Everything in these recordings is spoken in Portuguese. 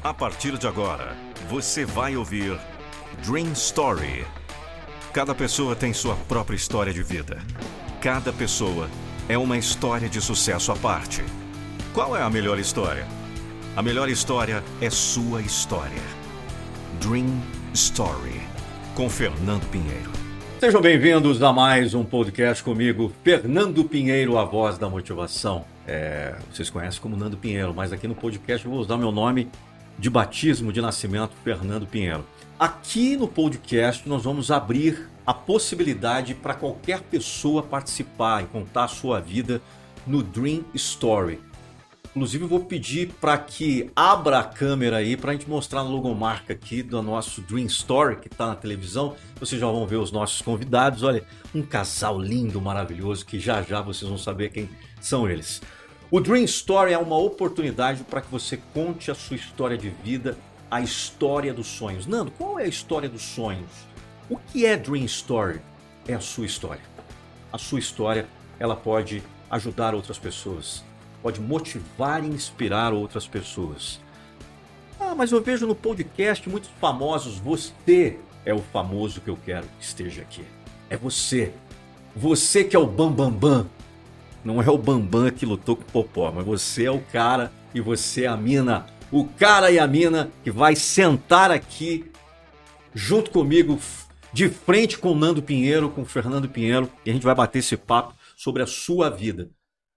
A partir de agora, você vai ouvir Dream Story. Cada pessoa tem sua própria história de vida. Cada pessoa é uma história de sucesso à parte. Qual é a melhor história? A melhor história é sua história. Dream Story, com Fernando Pinheiro. Sejam bem-vindos a mais um podcast comigo, Fernando Pinheiro, a voz da motivação. Vocês conhecem como Nando Pinheiro, mas aqui no podcast eu vou usar meu nome de batismo, de nascimento, Fernando Pinheiro. Aqui no podcast nós vamos abrir a possibilidade para qualquer pessoa participar e contar a sua vida no Dream Story. Inclusive eu vou pedir para que abra a câmera aí para a gente mostrar a logomarca aqui do nosso Dream Story que está na televisão. Vocês já vão ver os nossos convidados. Olha, um casal lindo, maravilhoso, que já vocês vão saber quem são eles. O Dream Story é uma oportunidade para que você conte a sua história de vida, a história dos sonhos. Nando, qual é a história dos sonhos? O que é Dream Story? É a sua história. A sua história, ela pode ajudar outras pessoas, pode motivar e inspirar outras pessoas. Mas eu vejo no podcast muitos famosos. Você é o famoso que eu quero que esteja aqui. É você. Você que é o bambambam. Não é o Bambam que lutou com o Popó, mas você é o cara e você é a mina. O cara e a mina que vai sentar aqui junto comigo, de frente com o Nando Pinheiro, com o Fernando Pinheiro, e a gente vai bater esse papo sobre a sua vida.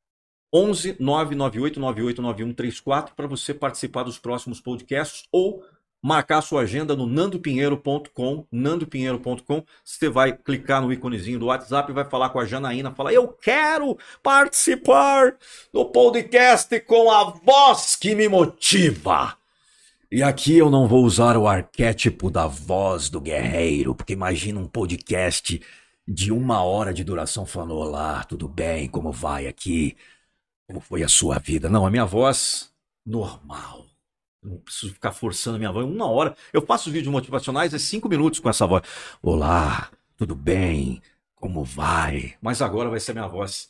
11 998 98 9134 para você participar dos próximos podcasts ou marcar sua agenda no nandopinheiro.com, nandopinheiro.com. Você vai clicar no íconezinho do WhatsApp e vai falar com a Janaína, falar: eu quero participar do podcast com a voz que me motiva. E aqui eu não vou usar o arquétipo da voz do guerreiro, porque imagina um podcast de 1 hora de duração falando: olá, tudo bem, como vai aqui? Como foi a sua vida? Não, a minha voz normal. Não preciso ficar forçando a minha voz 1 hora. Eu faço vídeos motivacionais, 5 minutos com essa voz. Olá, tudo bem? Como vai? Mas agora vai ser minha voz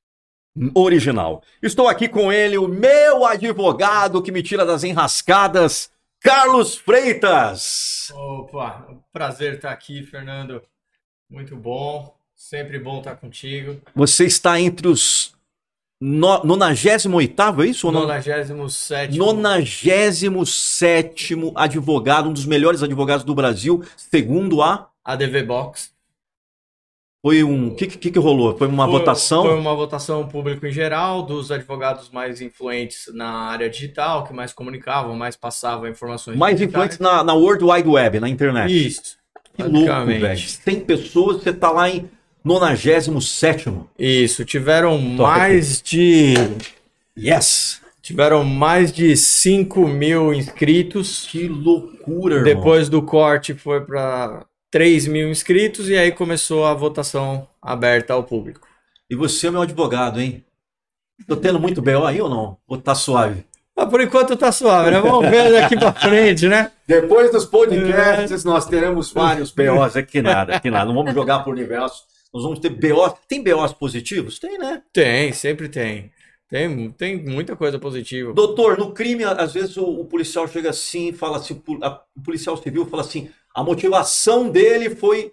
original. Estou aqui com ele, o meu advogado que me tira das enrascadas, Carlos Freitas. Opa, prazer estar aqui, Fernando. Muito bom, sempre bom estar contigo. Você está entre os 98º, é isso? 97º. 97º advogado, um dos melhores advogados do Brasil, segundo a ADV Box. Foi um... O que rolou? Foi uma votação? Foi uma votação pública em geral dos advogados mais influentes na área digital, que mais comunicavam, mais passavam informações mais digitais. Influentes na World Wide Web, na internet. Isso. Que louco, velho. 100 pessoas, você tá lá em 97º. Isso, tiveram mais de... Yes! Tiveram mais de 5 mil inscritos. Que loucura, irmão. Depois do corte foi para 3 mil inscritos e aí começou a votação aberta ao público. E você é meu advogado, hein? Tô tendo muito BO aí ou não? Ou tá suave? Por enquanto tá suave, né? Vamos ver daqui pra frente, né? Depois dos podcasts nós teremos vários BOs. Aqui nada. Não vamos jogar por universo. Nós vamos ter BOs. Tem BOs positivos? Tem, né? Tem, sempre tem. Tem muita coisa positiva. Doutor, no crime, às vezes o policial chega assim e fala assim, o policial civil fala assim, a motivação dele foi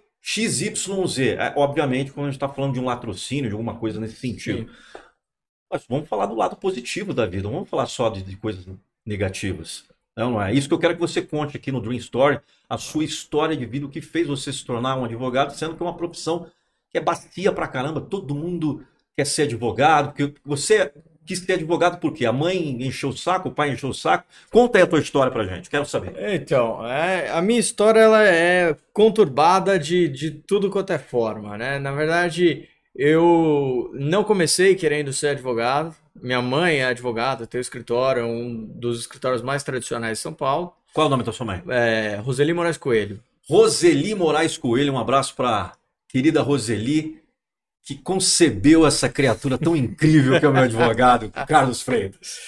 XYZ. Obviamente, quando a gente está falando de um latrocínio, de alguma coisa nesse sentido. Sim. Mas vamos falar do lado positivo da vida, não vamos falar só de coisas negativas. Não é? Isso que eu quero que você conte aqui no Dream Story, a sua história de vida, o que fez você se tornar um advogado, sendo que é uma profissão que é bacia pra caramba, todo mundo quer ser advogado, porque você quis ser advogado por quê? A mãe encheu o saco, o pai encheu o saco? Conta aí a tua história pra gente, quero saber. Então, a minha história ela é conturbada de tudo quanto é forma, né? Na verdade, eu não comecei querendo ser advogado, minha mãe é advogada, tem um escritório, é um dos escritórios mais tradicionais de São Paulo. Qual é o nome da sua mãe? Roseli Moraes Coelho. Roseli Moraes Coelho, um abraço pra querida Roseli, que concebeu essa criatura tão incrível que é o meu advogado, Carlos Freitas.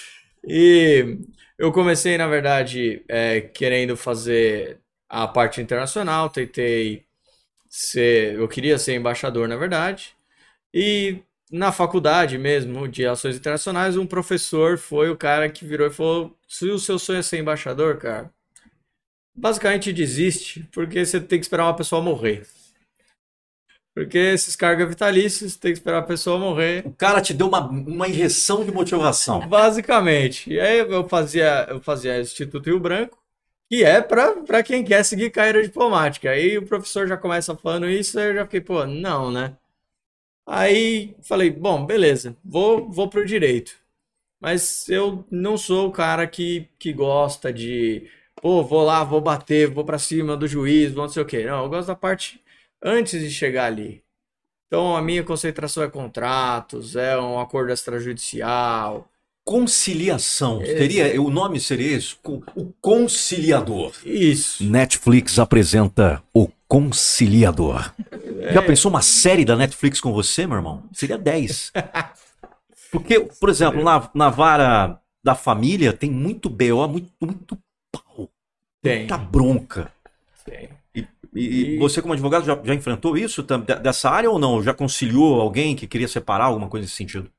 E eu comecei, na verdade, querendo fazer a parte internacional, eu queria ser embaixador, na verdade, e na faculdade mesmo, de Relações Internacionais, um professor foi o cara que virou e falou: se o seu sonho é ser embaixador, cara, basicamente desiste, porque você tem que esperar uma pessoa morrer. Porque esses cargos vitalícios, tem que esperar a pessoa morrer. O cara te deu uma injeção de motivação. Basicamente. E aí eu fazia Instituto Rio Branco, que é para quem quer seguir carreira diplomática. Aí o professor já começa falando isso, aí eu já fiquei, pô, não, né? Aí falei, bom, beleza, vou pro direito. Mas eu não sou o cara que gosta de, pô, vou lá, vou bater, vou pra cima do juiz, vou não sei o quê. Não, eu gosto da parte antes de chegar ali. Então a minha concentração é contratos, é um acordo extrajudicial. Conciliação. O nome seria isso? O Conciliador. Isso. Netflix apresenta O Conciliador. Já pensou uma série da Netflix com você, meu irmão? Seria 10. Porque, por exemplo, na vara da família tem muito BO, muito pau. Tem. Muita bronca. Tem. E você, como advogado, já enfrentou isso dessa área ou não? Já conciliou alguém que queria separar alguma coisa nesse sentido?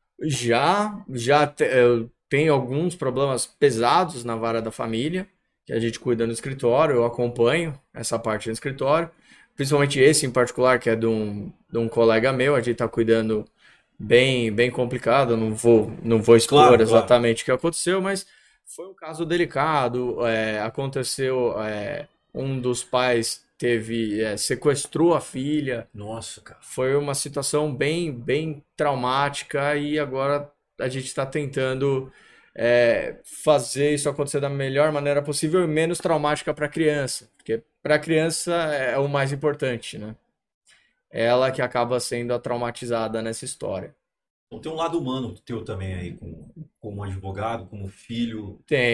Eu tenho alguns problemas pesados na vara da família, que a gente cuida no escritório, eu acompanho essa parte no escritório, principalmente esse em particular, que é de um colega meu, a gente está cuidando bem complicado, eu não vou expor Claro, exatamente o que aconteceu, mas foi um caso delicado, aconteceu, um dos pais sequestrou a filha. Nossa, cara. Foi uma situação bem traumática e agora a gente está tentando fazer isso acontecer da melhor maneira possível e menos traumática para a criança, porque para a criança é o mais importante, né? Ela que acaba sendo a traumatizada nessa história. Então tem um lado humano teu também aí, como advogado, como filho. Tem,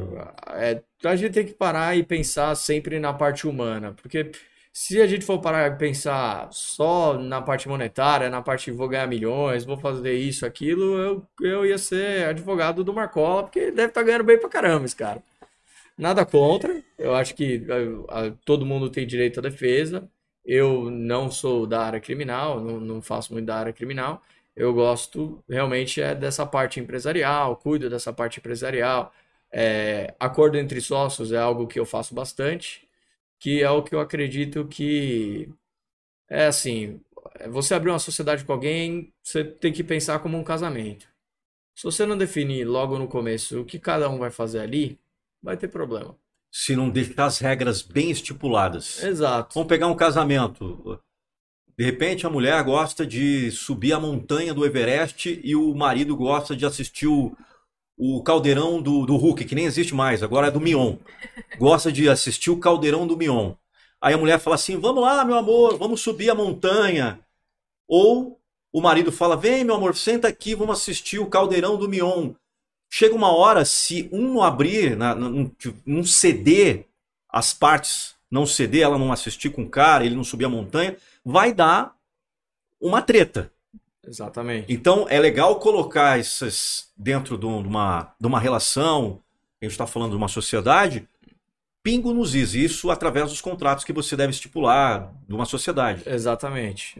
a gente tem que parar e pensar sempre na parte humana, porque se a gente for parar e pensar só na parte monetária, na parte de vou ganhar milhões, vou fazer isso, aquilo, eu ia ser advogado do Marcola, porque ele deve estar ganhando bem pra caramba esse cara. Nada contra, eu acho que todo mundo tem direito à defesa. Eu não sou da área criminal, não faço muito da área criminal. Eu gosto realmente dessa parte empresarial, cuido dessa parte empresarial. Acordo entre sócios é algo que eu faço bastante, que é o que eu acredito que é assim, você abrir uma sociedade com alguém, você tem que pensar como um casamento. Se você não definir logo no começo o que cada um vai fazer ali, vai ter problema. Se não deixar as regras bem estipuladas. Exato. Vamos pegar um casamento. De repente a mulher gosta de subir a montanha do Everest e o marido gosta de assistir o Caldeirão do Hulk, que nem existe mais, agora é do Mion. Gosta de assistir o Caldeirão do Mion. Aí a mulher fala assim, vamos lá, meu amor, vamos subir a montanha. Ou o marido fala, vem, meu amor, senta aqui, vamos assistir o Caldeirão do Mion. Chega uma hora, se um não abrir, não ceder as partes, não ceder, ela não assistir com o cara, ele não subir a montanha, vai dar uma treta. Exatamente. Então é legal colocar essas dentro de uma relação, a gente está falando de uma sociedade, pingo nos is, isso através dos contratos que você deve estipular de uma sociedade. Exatamente.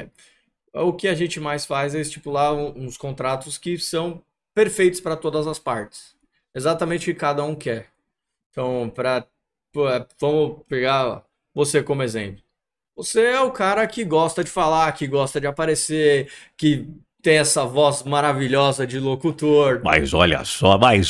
O que a gente mais faz é estipular uns contratos que são perfeitos para todas as partes. Exatamente o que cada um quer. Então, vamos pegar você como exemplo. Você é o cara que gosta de falar, que gosta de aparecer, que tem essa voz maravilhosa de locutor. Mas olha só, mas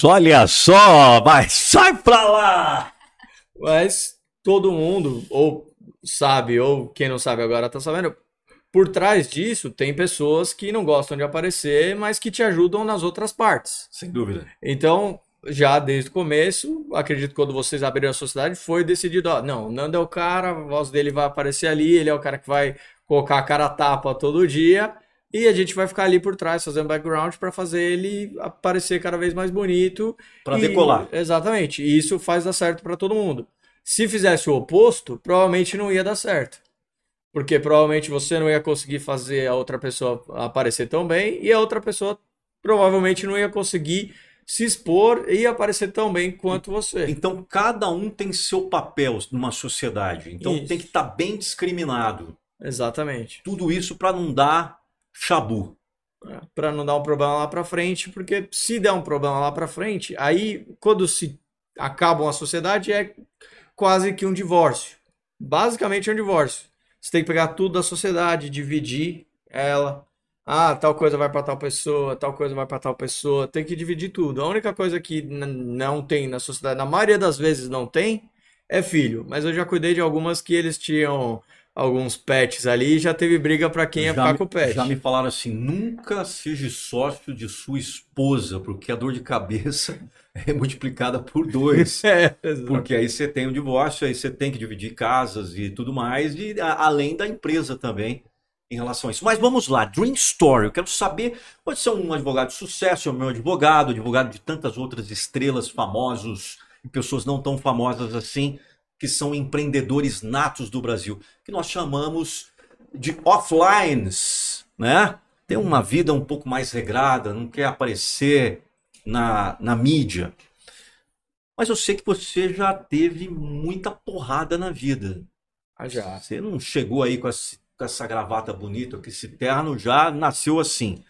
sai pra lá! Mas todo mundo, ou sabe, ou quem não sabe agora tá sabendo, por trás disso tem pessoas que não gostam de aparecer, mas que te ajudam nas outras partes. Sem dúvida. Então, já desde o começo, acredito que quando vocês abriram a sociedade, foi decidido, ó, não, o Nando é o cara, a voz dele vai aparecer ali, ele é o cara que vai colocar a cara a tapa todo dia, e a gente vai ficar ali por trás, fazendo background para fazer ele aparecer cada vez mais bonito. Para decolar. Exatamente, e isso faz dar certo para todo mundo. Se fizesse o oposto, provavelmente não ia dar certo. Porque provavelmente você não ia conseguir fazer a outra pessoa aparecer tão bem, e a outra pessoa provavelmente não ia conseguir se expor e aparecer tão bem quanto você. Então cada um tem seu papel numa sociedade. Então Isso. tem que estar bem discriminado. Exatamente. Tudo isso para não dar chabu. para não dar um problema lá para frente, porque se der um problema lá para frente, aí quando se acaba uma sociedade é quase que um divórcio. Basicamente é um divórcio. Você tem que pegar tudo da sociedade, dividir ela. Ah, tal coisa vai para tal pessoa, tal coisa vai para tal pessoa. Tem que dividir tudo. A única coisa que não tem na sociedade, na maioria das vezes não tem, é filho. Mas eu já cuidei de algumas que eles tinham alguns pets ali e já teve briga para quem ia ficar com o Já me pet. falaram assim, nunca seja sócio de sua esposa, porque a dor de cabeça é multiplicada por dois. É, Porque exato. aí você tem um divórcio, aí você tem que dividir casas e tudo mais, e além da empresa também em relação a isso. Mas vamos lá, Dream Story. Eu quero saber, pode ser um advogado de sucesso, é o meu advogado, advogado de tantas outras estrelas, famosos e pessoas não tão famosas assim, que são empreendedores natos do Brasil, que nós chamamos de offlines, né? Tem uma vida um pouco mais regrada, não quer aparecer na mídia. Mas eu sei que você já teve muita porrada na vida. Ah, já. Você não chegou aí com essa gravata bonita, com esse terno, já nasceu assim.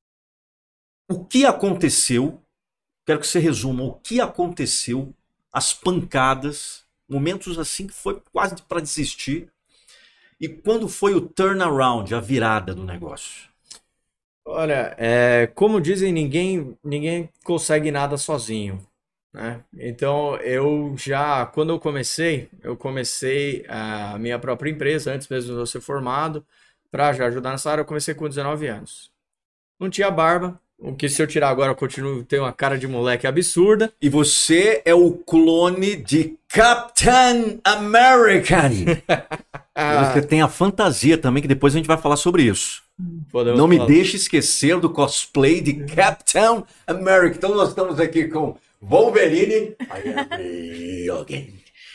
O que aconteceu? Quero que você resuma o que aconteceu, as pancadas, momentos assim que foi quase para desistir. E quando foi o turnaround, a virada do negócio? Olha, como dizem, ninguém consegue nada sozinho, né? Então, quando eu comecei a minha própria empresa, antes mesmo de eu ser formado, para já ajudar nessa área, eu comecei com 19 anos. Não tinha barba, o que se eu tirar agora eu continuo, tenho uma cara de moleque absurda. E você é o clone de Captain American. Ah, Você tem a fantasia também, que depois a gente vai falar sobre isso. podemos Não me falar. deixe esquecer do cosplay de Captain America. Então nós estamos aqui com Wolverine I am Logan,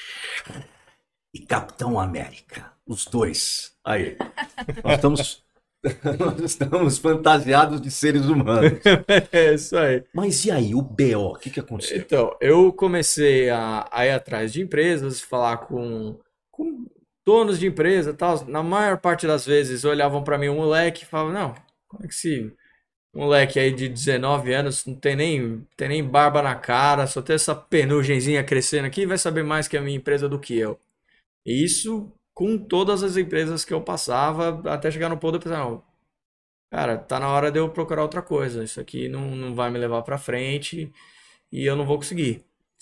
e Capitão América. Os dois. Aí. Nós estamos, nós estamos fantasiados de seres humanos. É isso aí. Mas e aí, o BO? O que aconteceu? Então, eu comecei a ir atrás de empresas, falar com donos de empresa e tal. Na maior parte das vezes olhavam para mim um moleque e falavam, não, como é que esse moleque aí de 19 anos não tem nem barba na cara, só tem essa penugenzinha crescendo aqui, vai saber mais que a minha empresa do que eu. E isso com todas as empresas que eu passava, até chegar no ponto de eu pensar, não, cara, tá na hora de eu procurar outra coisa. Isso aqui não vai me levar para frente e eu não vou conseguir.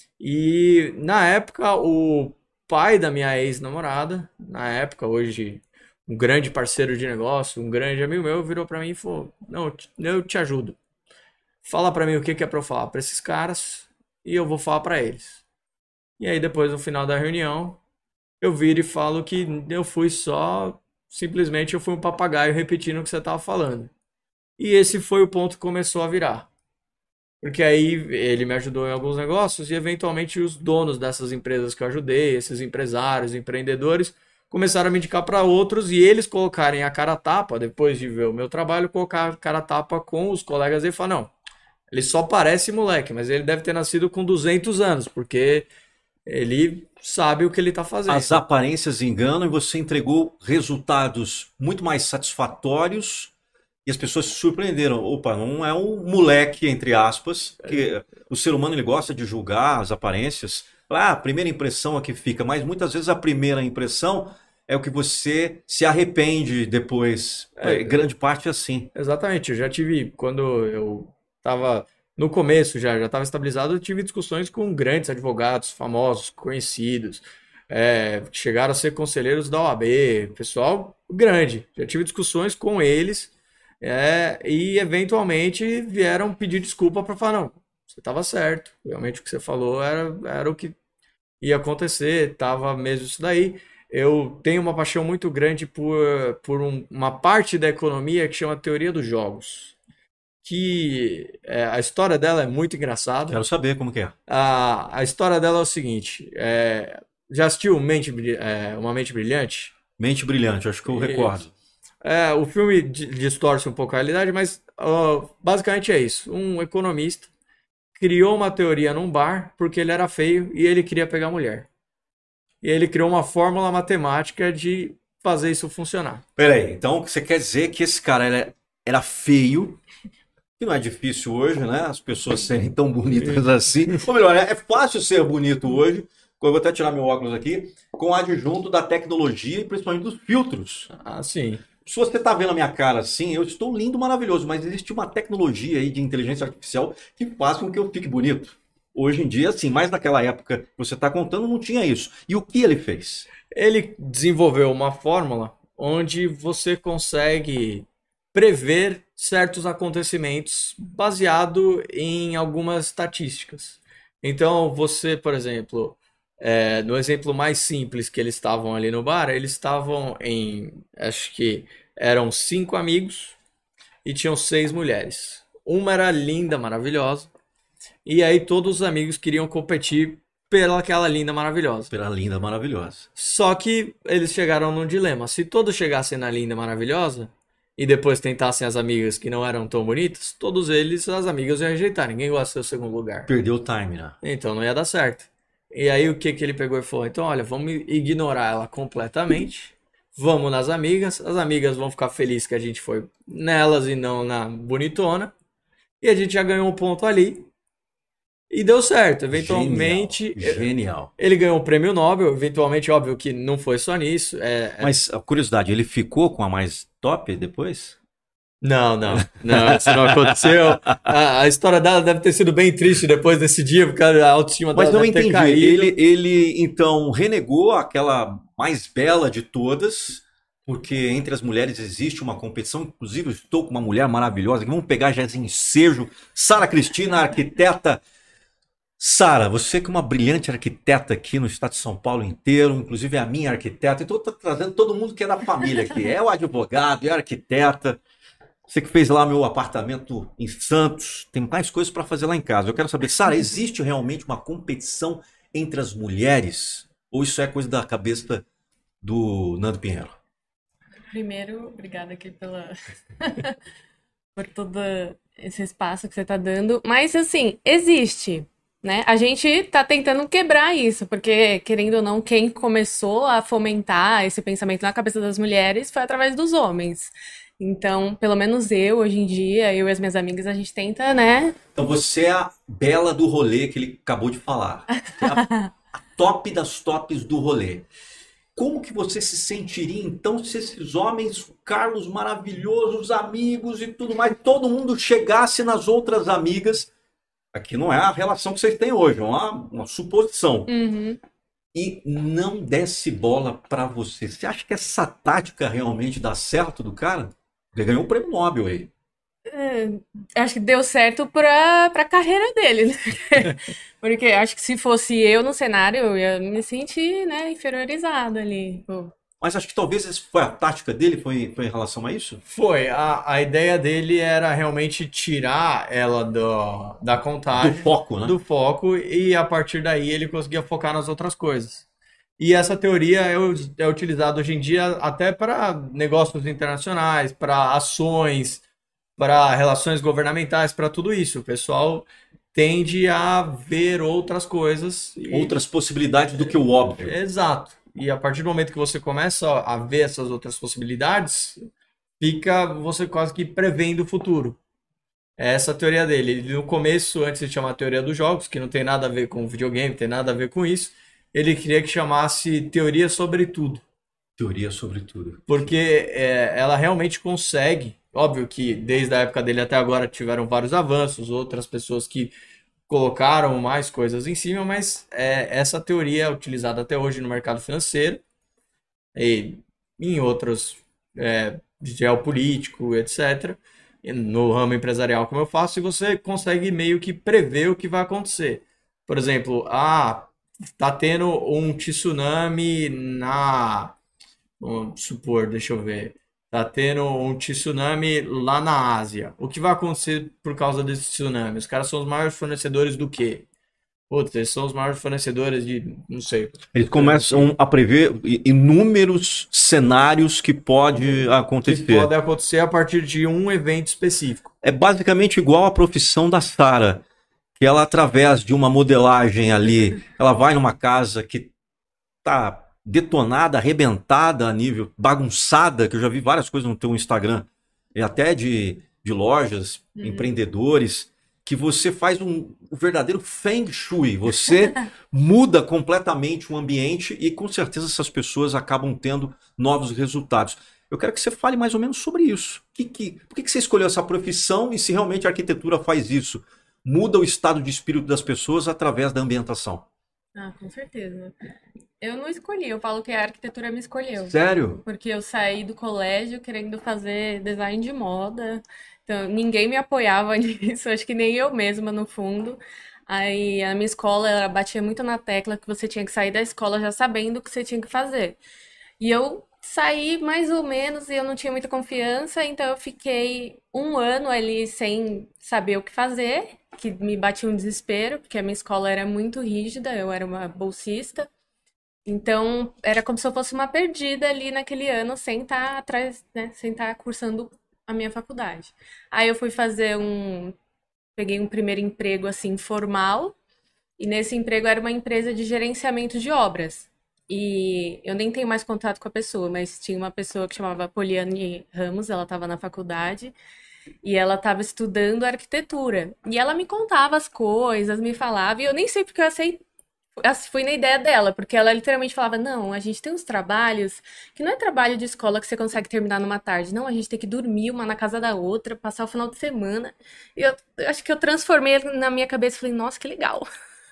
E na época, o pai da minha ex-namorada, na época, hoje um grande parceiro de negócio, um grande amigo meu, virou pra mim e falou: Não, eu te ajudo. Fala pra mim o que que é pra eu falar pra esses caras e eu vou falar pra eles. E aí, depois, no final da reunião, eu viro e falo que eu fui só, simplesmente eu fui um papagaio repetindo o que você tava falando. E esse foi o ponto que começou a virar. Porque aí ele me ajudou em alguns negócios e eventualmente os donos dessas empresas que eu ajudei, esses empresários, empreendedores, começaram a me indicar para outros e eles colocarem a cara a tapa, depois de ver o meu trabalho, colocar a cara a tapa com os colegas e falar, não, ele só parece moleque, mas ele deve ter nascido com 200 anos, porque ele sabe o que ele está As fazendo. aparências enganam e você entregou resultados muito mais satisfatórios e as pessoas se surpreenderam. Opa, não é um moleque, entre aspas, que o ser humano ele gosta de julgar as aparências. A primeira impressão é que fica, mas muitas vezes a primeira impressão é o que você se arrepende depois. Grande parte é assim. Exatamente, eu já tive, quando eu estava no começo já estava estabilizado, eu tive discussões com grandes advogados, famosos, conhecidos, que chegaram a ser conselheiros da OAB, pessoal grande. Já tive discussões com eles, e eventualmente vieram pedir desculpa para falar, não, você estava certo, realmente o que você falou era o que ia acontecer, estava mesmo isso daí. Eu tenho uma paixão muito grande por uma parte da economia que chama teoria dos jogos. Que a história dela é muito engraçada. Quero saber como que é. A história dela é o seguinte: já assistiu Uma Mente Brilhante? Mente brilhante, acho que eu recordo. Isso. O filme distorce um pouco a realidade, mas basicamente é isso. Um economista criou uma teoria num bar porque ele era feio e ele queria pegar mulher. E ele criou uma fórmula matemática de fazer isso funcionar. Peraí, então você quer dizer que esse cara era feio, que não é difícil hoje, né? As pessoas serem tão bonitas assim. Ou melhor, é fácil ser bonito hoje. Eu vou até tirar meu óculos aqui, com o adjunto da tecnologia e principalmente dos filtros. Ah, sim. Se você está vendo a minha cara assim, eu estou lindo, maravilhoso, mas existe uma tecnologia aí de inteligência artificial que faz com que eu fique bonito. Hoje em dia, sim, mas naquela época que você está contando, não tinha isso. E o que ele fez? Ele desenvolveu uma fórmula onde você consegue prever certos acontecimentos baseado em algumas estatísticas. Então, você, por exemplo, no exemplo mais simples que eles estavam ali no bar, eles estavam acho que eram 5 amigos e tinham 6 mulheres. Uma era linda, maravilhosa, e aí todos os amigos queriam competir pelaquela linda, maravilhosa. Pela linda, maravilhosa. Só que eles chegaram num dilema. Se todos chegassem na linda, maravilhosa, e depois tentassem as amigas que não eram tão bonitas, todos eles, as amigas iam rejeitar. Ninguém gosta de ser o segundo lugar. Perdeu o time, né? Então não ia dar certo. E aí o que ele pegou e falou? Então, olha, vamos ignorar ela completamente. Vamos nas amigas. As amigas vão ficar felizes que a gente foi nelas e não na bonitona. E a gente já ganhou um ponto ali. E deu certo. Eventualmente, Genial. ele ganhou um prêmio Nobel. Eventualmente, óbvio que não foi só nisso. Mas, a curiosidade, ele ficou com a mais top depois? Não, isso não aconteceu. A história dela deve ter sido bem triste depois desse dia, porque a autoestima dela Mas não deve ter entendi. caído. Ele, então, renegou aquela mais bela de todas, porque entre as mulheres existe uma competição. Inclusive, eu estou com uma mulher maravilhosa, que vamos pegar já esse ensejo. Sara Cristina, arquiteta. Sara, você que é uma brilhante arquiteta aqui no estado de São Paulo inteiro, inclusive é a minha arquiteta, então estou trazendo todo mundo que é da família aqui. É o advogado, é a arquiteta. Você que fez lá meu apartamento em Santos, tem mais coisas para fazer lá em casa. Eu quero saber, Sara, existe realmente uma competição entre as mulheres? Ou isso é coisa da cabeça do Nando Pinheiro? Primeiro, obrigada aqui por todo esse espaço que você está dando. Mas, assim, existe, né? A gente tá tentando quebrar isso, porque, querendo ou não, quem começou a fomentar esse pensamento na cabeça das mulheres foi através dos homens. Então, pelo menos hoje em dia, eu e as minhas amigas, a gente tenta, né? Então você é a bela do rolê que ele acabou de falar. É a top das tops do rolê. Como que você se sentiria, então, se esses homens, Carlos maravilhosos, amigos e tudo mais, todo mundo chegasse nas outras amigas? Aqui não é a relação que vocês têm hoje, é uma suposição. Uhum. E não desse bola pra você. Você acha que essa tática realmente dá certo do cara? Ele ganhou o prêmio Nobel aí. Acho que deu certo pra carreira dele, né? Porque acho que se fosse eu no cenário, eu ia me sentir, né, inferiorizada ali. Pô. Mas acho que talvez essa foi a tática dele, foi em relação a isso? Foi, a ideia dele era realmente tirar ela da contagem, Do foco, né? do foco, e a partir daí ele conseguia focar nas outras coisas. E essa teoria é utilizada hoje em dia até para negócios internacionais, para ações, para relações governamentais, para tudo isso. O pessoal tende a ver outras coisas. Outras possibilidades do que o óbvio. Exato. E a partir do momento que você começa a ver essas outras possibilidades, fica você quase que prevendo o futuro. É essa a teoria dele. Ele, no começo, antes de chamar teoria dos jogos, que não tem nada a ver com videogame, não tem nada a ver com isso, ele queria que chamasse teoria sobre tudo. Teoria sobre tudo. Porque ela realmente consegue. Óbvio que desde a época dele até agora tiveram vários avanços, outras pessoas que colocaram mais coisas em cima, mas essa teoria é utilizada até hoje no mercado financeiro e em outros geopolítico, etc. No ramo empresarial, como eu faço, e você consegue meio que prever o que vai acontecer. Por exemplo, tá tendo um tsunami vamos supor, deixa eu ver. Tá tendo um tsunami lá na Ásia. O que vai acontecer por causa desse tsunami? Os caras são os maiores fornecedores do quê? Putz, eles são os maiores fornecedores de, não sei. Eles começam a prever inúmeros cenários que pode acontecer. Que podem acontecer a partir de um evento específico. É basicamente igual a profissão da Sara, que ela, através de uma modelagem ali, ela vai numa casa que tá detonada, arrebentada a nível, bagunçada, que eu já vi várias coisas no teu Instagram. e até de lojas, empreendedores, que você faz um verdadeiro Feng Shui. Você muda completamente o ambiente e com certeza essas pessoas acabam tendo novos resultados. Eu quero que você fale mais ou menos sobre isso. Por que você escolheu essa profissão e se realmente a arquitetura faz isso? Muda o estado de espírito das pessoas através da ambientação. Ah, com certeza. Eu não escolhi, eu falo que a arquitetura me escolheu. Sério? Porque eu saí do colégio querendo fazer design de moda. Então, ninguém me apoiava nisso, acho que nem eu mesma, no fundo. Aí, a minha escola, ela batia muito na tecla que você tinha que sair da escola já sabendo o que você tinha que fazer. E eu saí mais ou menos e eu não tinha muita confiança, então eu fiquei um ano ali sem saber o que fazer, que me batia um desespero, porque a minha escola era muito rígida, eu era uma bolsista. Então, era como se eu fosse uma perdida ali naquele ano, sem estar atrás, né, sem estar cursando a minha faculdade. Aí eu fui peguei um primeiro emprego assim formal, e nesse emprego era uma empresa de gerenciamento de obras. E eu nem tenho mais contato com a pessoa, mas tinha uma pessoa que chamava Poliane Ramos, ela estava na faculdade e ela estava estudando arquitetura. E ela me contava as coisas, me falava, e eu nem sei porque eu aceitei. Fui na ideia dela, porque ela literalmente falava: não, a gente tem uns trabalhos que não é trabalho de escola que você consegue terminar numa tarde. Não, a gente tem que dormir uma na casa da outra, passar o final de semana. E eu acho que eu transformei na minha cabeça e falei: nossa, que legal.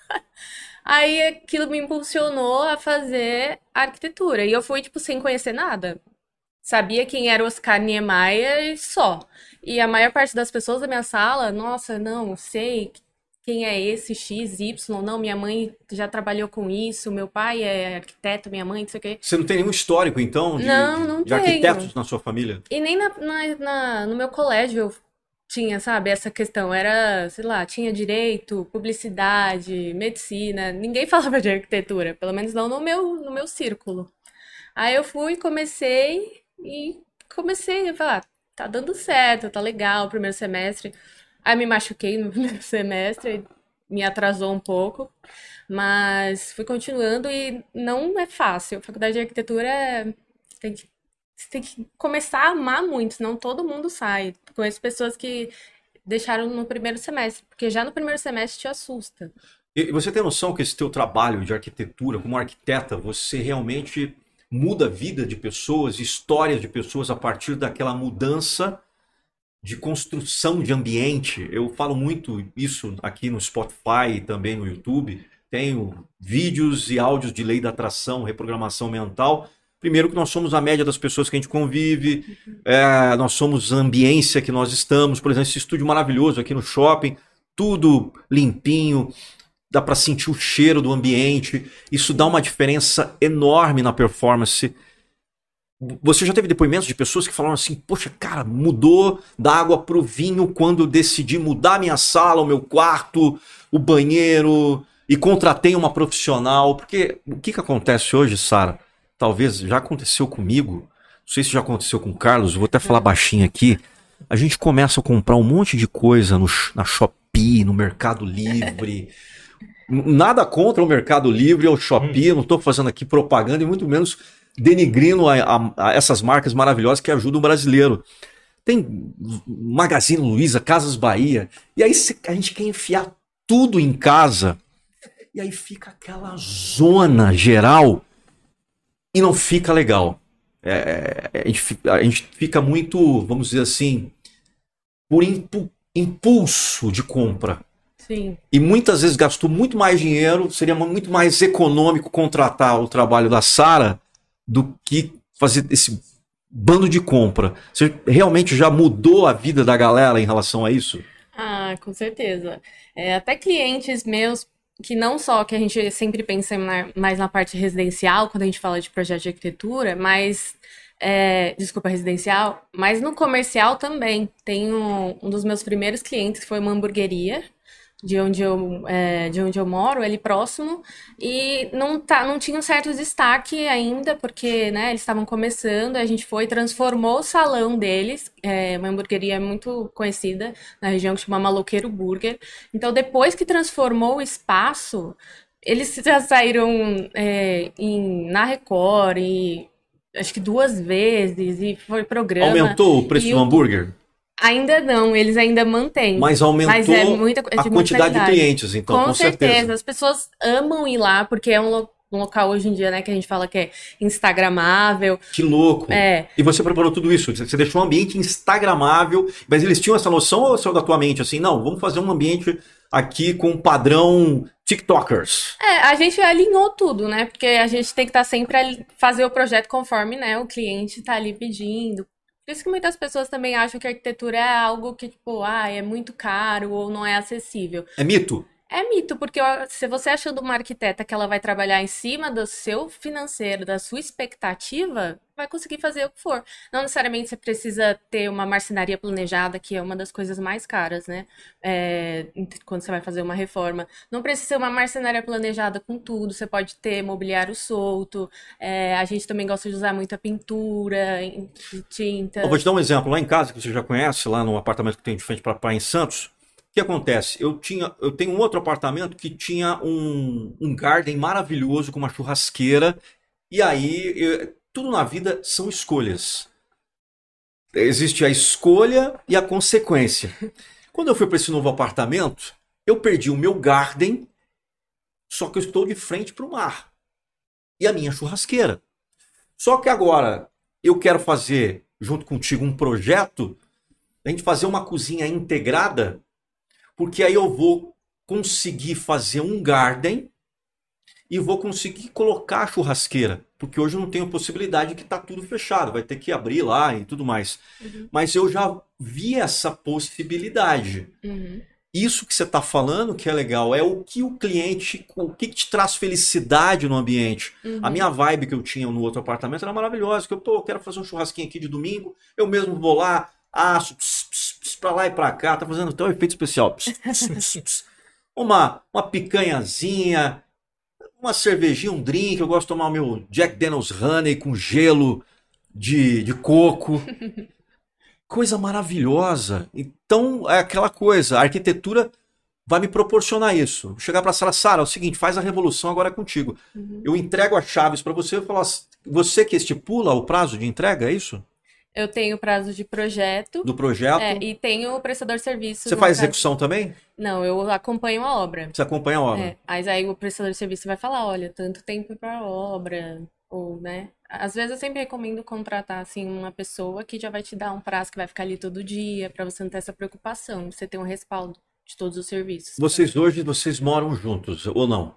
Aí aquilo me impulsionou a fazer arquitetura. E eu fui, tipo, sem conhecer nada. Sabia quem era Oscar Niemeyer e só. E a maior parte das pessoas da minha sala, nossa, não, sei quem é esse X, Y, não, minha mãe já trabalhou com isso, meu pai é arquiteto, minha mãe, não sei o quê. Você não tem nenhum histórico, então, Não de arquitetos na sua família? E nem no meu colégio eu tinha, sabe, essa questão. Era, sei lá, tinha direito, publicidade, medicina. Ninguém falava de arquitetura, pelo menos não no meu círculo. Aí eu fui, comecei a falar: tá dando certo, tá legal o primeiro semestre. Aí me machuquei no primeiro semestre, me atrasou um pouco, mas fui continuando e não é fácil. A faculdade de arquitetura você tem que começar a amar muito, senão todo mundo sai. Conheço pessoas que deixaram no primeiro semestre, porque já no primeiro semestre te assusta. E você tem noção que esse teu trabalho de arquitetura, como arquiteta, você realmente muda a vida de pessoas, histórias de pessoas a partir daquela mudança de construção de ambiente? Eu falo muito isso aqui no Spotify e também no YouTube. Tenho vídeos e áudios de lei da atração, reprogramação mental. Primeiro que nós somos a média das pessoas que a gente convive, nós somos a ambiência que nós estamos. Por exemplo, esse estúdio maravilhoso aqui no shopping, tudo limpinho, dá para sentir o cheiro do ambiente. Isso dá uma diferença enorme na performance. Você já teve depoimentos de pessoas que falaram assim: poxa, cara, mudou da água pro vinho quando eu decidi mudar minha sala, o meu quarto, o banheiro, e contratei uma profissional. Porque o que acontece hoje, Sara? Talvez já aconteceu comigo, não sei se já aconteceu com o Carlos, vou até falar baixinho aqui. A gente começa a comprar um monte de coisa na Shopee, no Mercado Livre. Nada contra o Mercado Livre ou Shopee, eu não estou fazendo aqui propaganda e muito menos denigrindo a essas marcas maravilhosas que ajudam o brasileiro. Tem Magazine Luiza, Casas Bahia, e aí a gente quer enfiar tudo em casa, e aí fica aquela zona geral e não fica legal. A gente fica muito, vamos dizer assim, por impulso de compra. Sim. E muitas vezes gastou muito mais dinheiro, seria muito mais econômico contratar o trabalho da Sara do que fazer esse bando de compra. Você realmente já mudou a vida da galera em relação a isso? Ah, com certeza. Até clientes meus, que não só que a gente sempre pensa mais na parte residencial, quando a gente fala de projeto de arquitetura, mas, desculpa, residencial, mas no comercial também. Tem um dos meus primeiros clientes, que foi uma hamburgueria, de onde eu moro, ali próximo, e não tinha um certo destaque ainda, porque, né, eles estavam começando, a gente transformou o salão deles, uma hamburgueria muito conhecida na região, que chama Maloqueiro Burger. Então, depois que transformou o espaço, eles já saíram na Record, e acho que 2 vezes, e foi programa. Aumentou o preço E do hambúrguer? Ainda não, eles ainda mantêm. Mas aumentou Mas é muita, é a de muita quantidade de qualidade. clientes, então, com certeza. certeza. As pessoas amam ir lá, porque é um local hoje em dia, né, que a gente fala que é instagramável. Que louco. É. E você preparou tudo isso, você deixou um ambiente instagramável, mas eles tinham essa noção ou saiu da tua mente assim, não, vamos fazer um ambiente aqui com padrão TikTokers? A gente alinhou tudo, né, porque a gente tem que estar sempre fazer o projeto conforme, né, o cliente tá ali pedindo. Por isso que muitas pessoas também acham que a arquitetura é algo que, tipo, é muito caro ou não é acessível. É mito? É mito, porque se você achando uma arquiteta que ela vai trabalhar em cima do seu financeiro, da sua expectativa, vai conseguir fazer o que for. Não necessariamente você precisa ter uma marcenaria planejada, que é uma das coisas mais caras, né? Quando você vai fazer uma reforma. Não precisa ser uma marcenaria planejada com tudo, você pode ter mobiliário solto. A gente também gosta de usar muita pintura, tinta. Eu vou te dar um exemplo. Lá em casa, que você já conhece, lá no apartamento que tem de frente para a praia em Santos, o que acontece? Eu tenho um outro apartamento que tinha um garden maravilhoso com uma churrasqueira. E aí, tudo na vida são escolhas. Existe a escolha e a consequência. Quando eu fui para esse novo apartamento, eu perdi o meu garden, só que eu estou de frente para o mar. E a minha churrasqueira. Só que agora eu quero fazer, junto contigo, um projeto, a gente fazer uma cozinha integrada, porque aí eu vou conseguir fazer um garden e vou conseguir colocar a churrasqueira, porque hoje eu não tenho possibilidade que está tudo fechado, vai ter que abrir lá e tudo mais. Uhum. Mas eu já vi essa possibilidade. Uhum. Isso que você está falando que é legal, é o que o cliente, o que te traz felicidade no ambiente. Uhum. A minha vibe que eu tinha no outro apartamento era maravilhosa, que eu quero fazer um churrasquinho aqui de domingo, eu mesmo vou lá, aço, pra lá e pra cá, tá fazendo até um efeito especial. Uma picanhazinha, uma cervejinha, um drink, eu gosto de tomar o meu Jack Daniel's Honey com gelo de coco. Coisa maravilhosa. Então, é aquela coisa, a arquitetura vai me proporcionar isso. Vou chegar pra Sara, é o seguinte, faz a revolução agora é contigo. Uhum. Eu entrego as chaves pra você e falo, você que estipula o prazo de entrega, é isso? Eu tenho prazo de projeto. Do projeto. E tenho o prestador de serviço. Você faz execução também? Não, eu acompanho a obra. Você acompanha a obra? Mas aí o prestador de serviço vai falar, olha, tanto tempo para obra, ou, né? Às vezes eu sempre recomendo contratar, assim, uma pessoa que já vai te dar um prazo que vai ficar ali todo dia, para você não ter essa preocupação, você ter um respaldo de todos os serviços. Vocês moram juntos, ou não?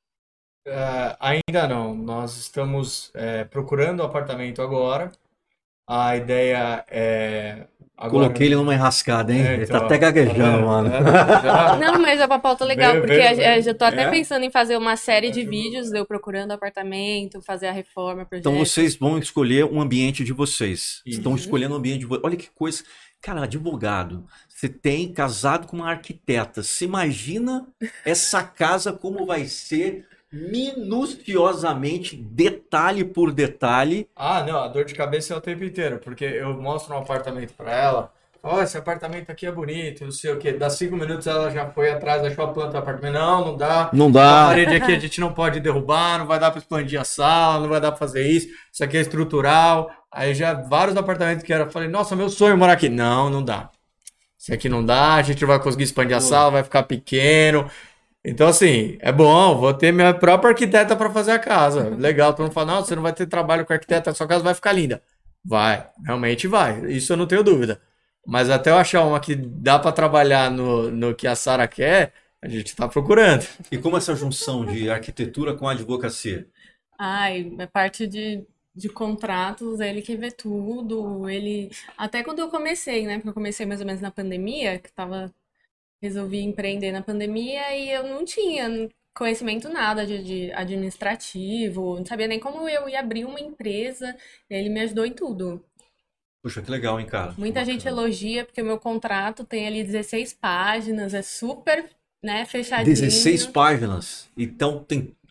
Ainda não. Nós estamos procurando apartamento agora. A ideia é... Agora... Coloquei ele numa enrascada, hein? Ele então, tá até gaguejando, mano. Não, mas é uma pauta legal, porque eu já tô até É? pensando em fazer uma série de vídeos de eu procurando apartamento, fazer a reforma, projeto. Então vocês vão escolher um ambiente de vocês. Isso. Estão escolhendo um ambiente de vocês. Olha que coisa. Cara, advogado, você tem casado com uma arquiteta. Você imagina essa casa como vai ser minuciosamente, detalhe por detalhe. Não, a dor de cabeça é o tempo inteiro, porque eu mostro um apartamento pra ela, esse apartamento aqui é bonito, não sei o quê. Dá 5 minutos ela já foi atrás, achou a planta do apartamento. Não dá. Não dá. A parede aqui a gente não pode derrubar, não vai dar pra expandir a sala, não vai dar pra fazer isso. Isso aqui é estrutural. Aí já vários apartamentos que eu falei, nossa, meu sonho é morar aqui. Não dá. Isso aqui não dá, a gente não vai conseguir expandir a sala, vai ficar pequeno. Então, assim, é bom, vou ter minha própria arquiteta para fazer a casa. Legal, todo mundo fala, não, você não vai ter trabalho com arquiteta, a sua casa vai ficar linda. Vai, realmente vai, isso eu não tenho dúvida. Mas até eu achar uma que dá para trabalhar no que a Sara quer, a gente está procurando. E como essa junção de arquitetura com advocacia? É parte de contratos, ele que vê tudo, Até quando eu comecei, né, porque eu comecei mais ou menos na pandemia, resolvi empreender na pandemia e eu não tinha conhecimento nada de administrativo, não sabia nem como eu ia abrir uma empresa, ele me ajudou em tudo. Puxa, que legal, hein, cara? Muita gente elogia, porque o meu contrato tem ali 16 páginas, é super, né, fechadinho. 16 páginas. Então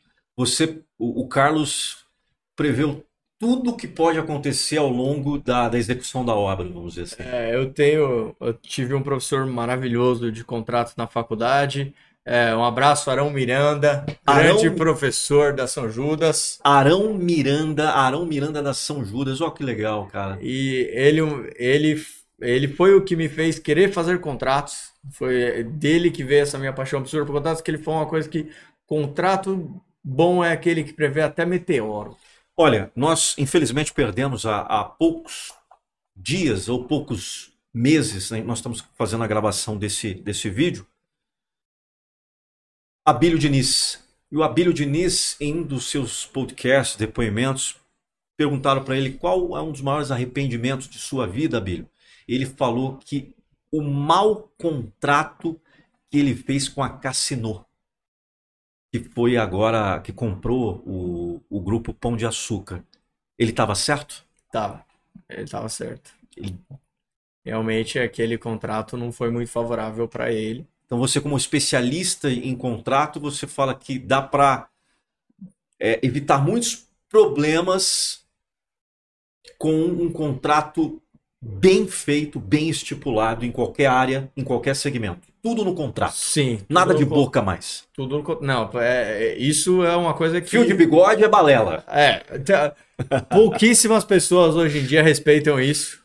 o Carlos preveu tudo que pode acontecer ao longo da execução da obra, vamos dizer assim. Eu tive um professor maravilhoso de contratos na faculdade, Um abraço, Arão Miranda, grande professor da São Judas. Arão Miranda da São Judas, ó que legal, cara. E ele foi o que me fez querer fazer contratos. Foi dele que veio essa minha paixão absurda por contratos, que ele foi uma coisa que contrato bom é aquele que prevê até meteoro. Olha, nós infelizmente perdemos há poucos dias ou poucos meses, né? Nós estamos fazendo a gravação desse vídeo, Abílio Diniz. E o Abílio Diniz, em um dos seus podcasts, depoimentos, perguntaram para ele qual é um dos maiores arrependimentos de sua vida, Abílio. Ele falou que o mau contrato que ele fez com a Cassinô, que foi agora, que comprou o grupo Pão de Açúcar. Ele estava certo? Ele estava certo. Realmente aquele contrato não foi muito favorável para ele. Então você, como especialista em contrato, você fala que dá para evitar muitos problemas com um contrato bem feito, bem estipulado em qualquer área, em qualquer segmento. Tudo no contrato. Sim. Nada de boca mais. Tudo no... Não, isso é uma coisa que... Fio de bigode é balela. Pouquíssimas pessoas hoje em dia respeitam isso.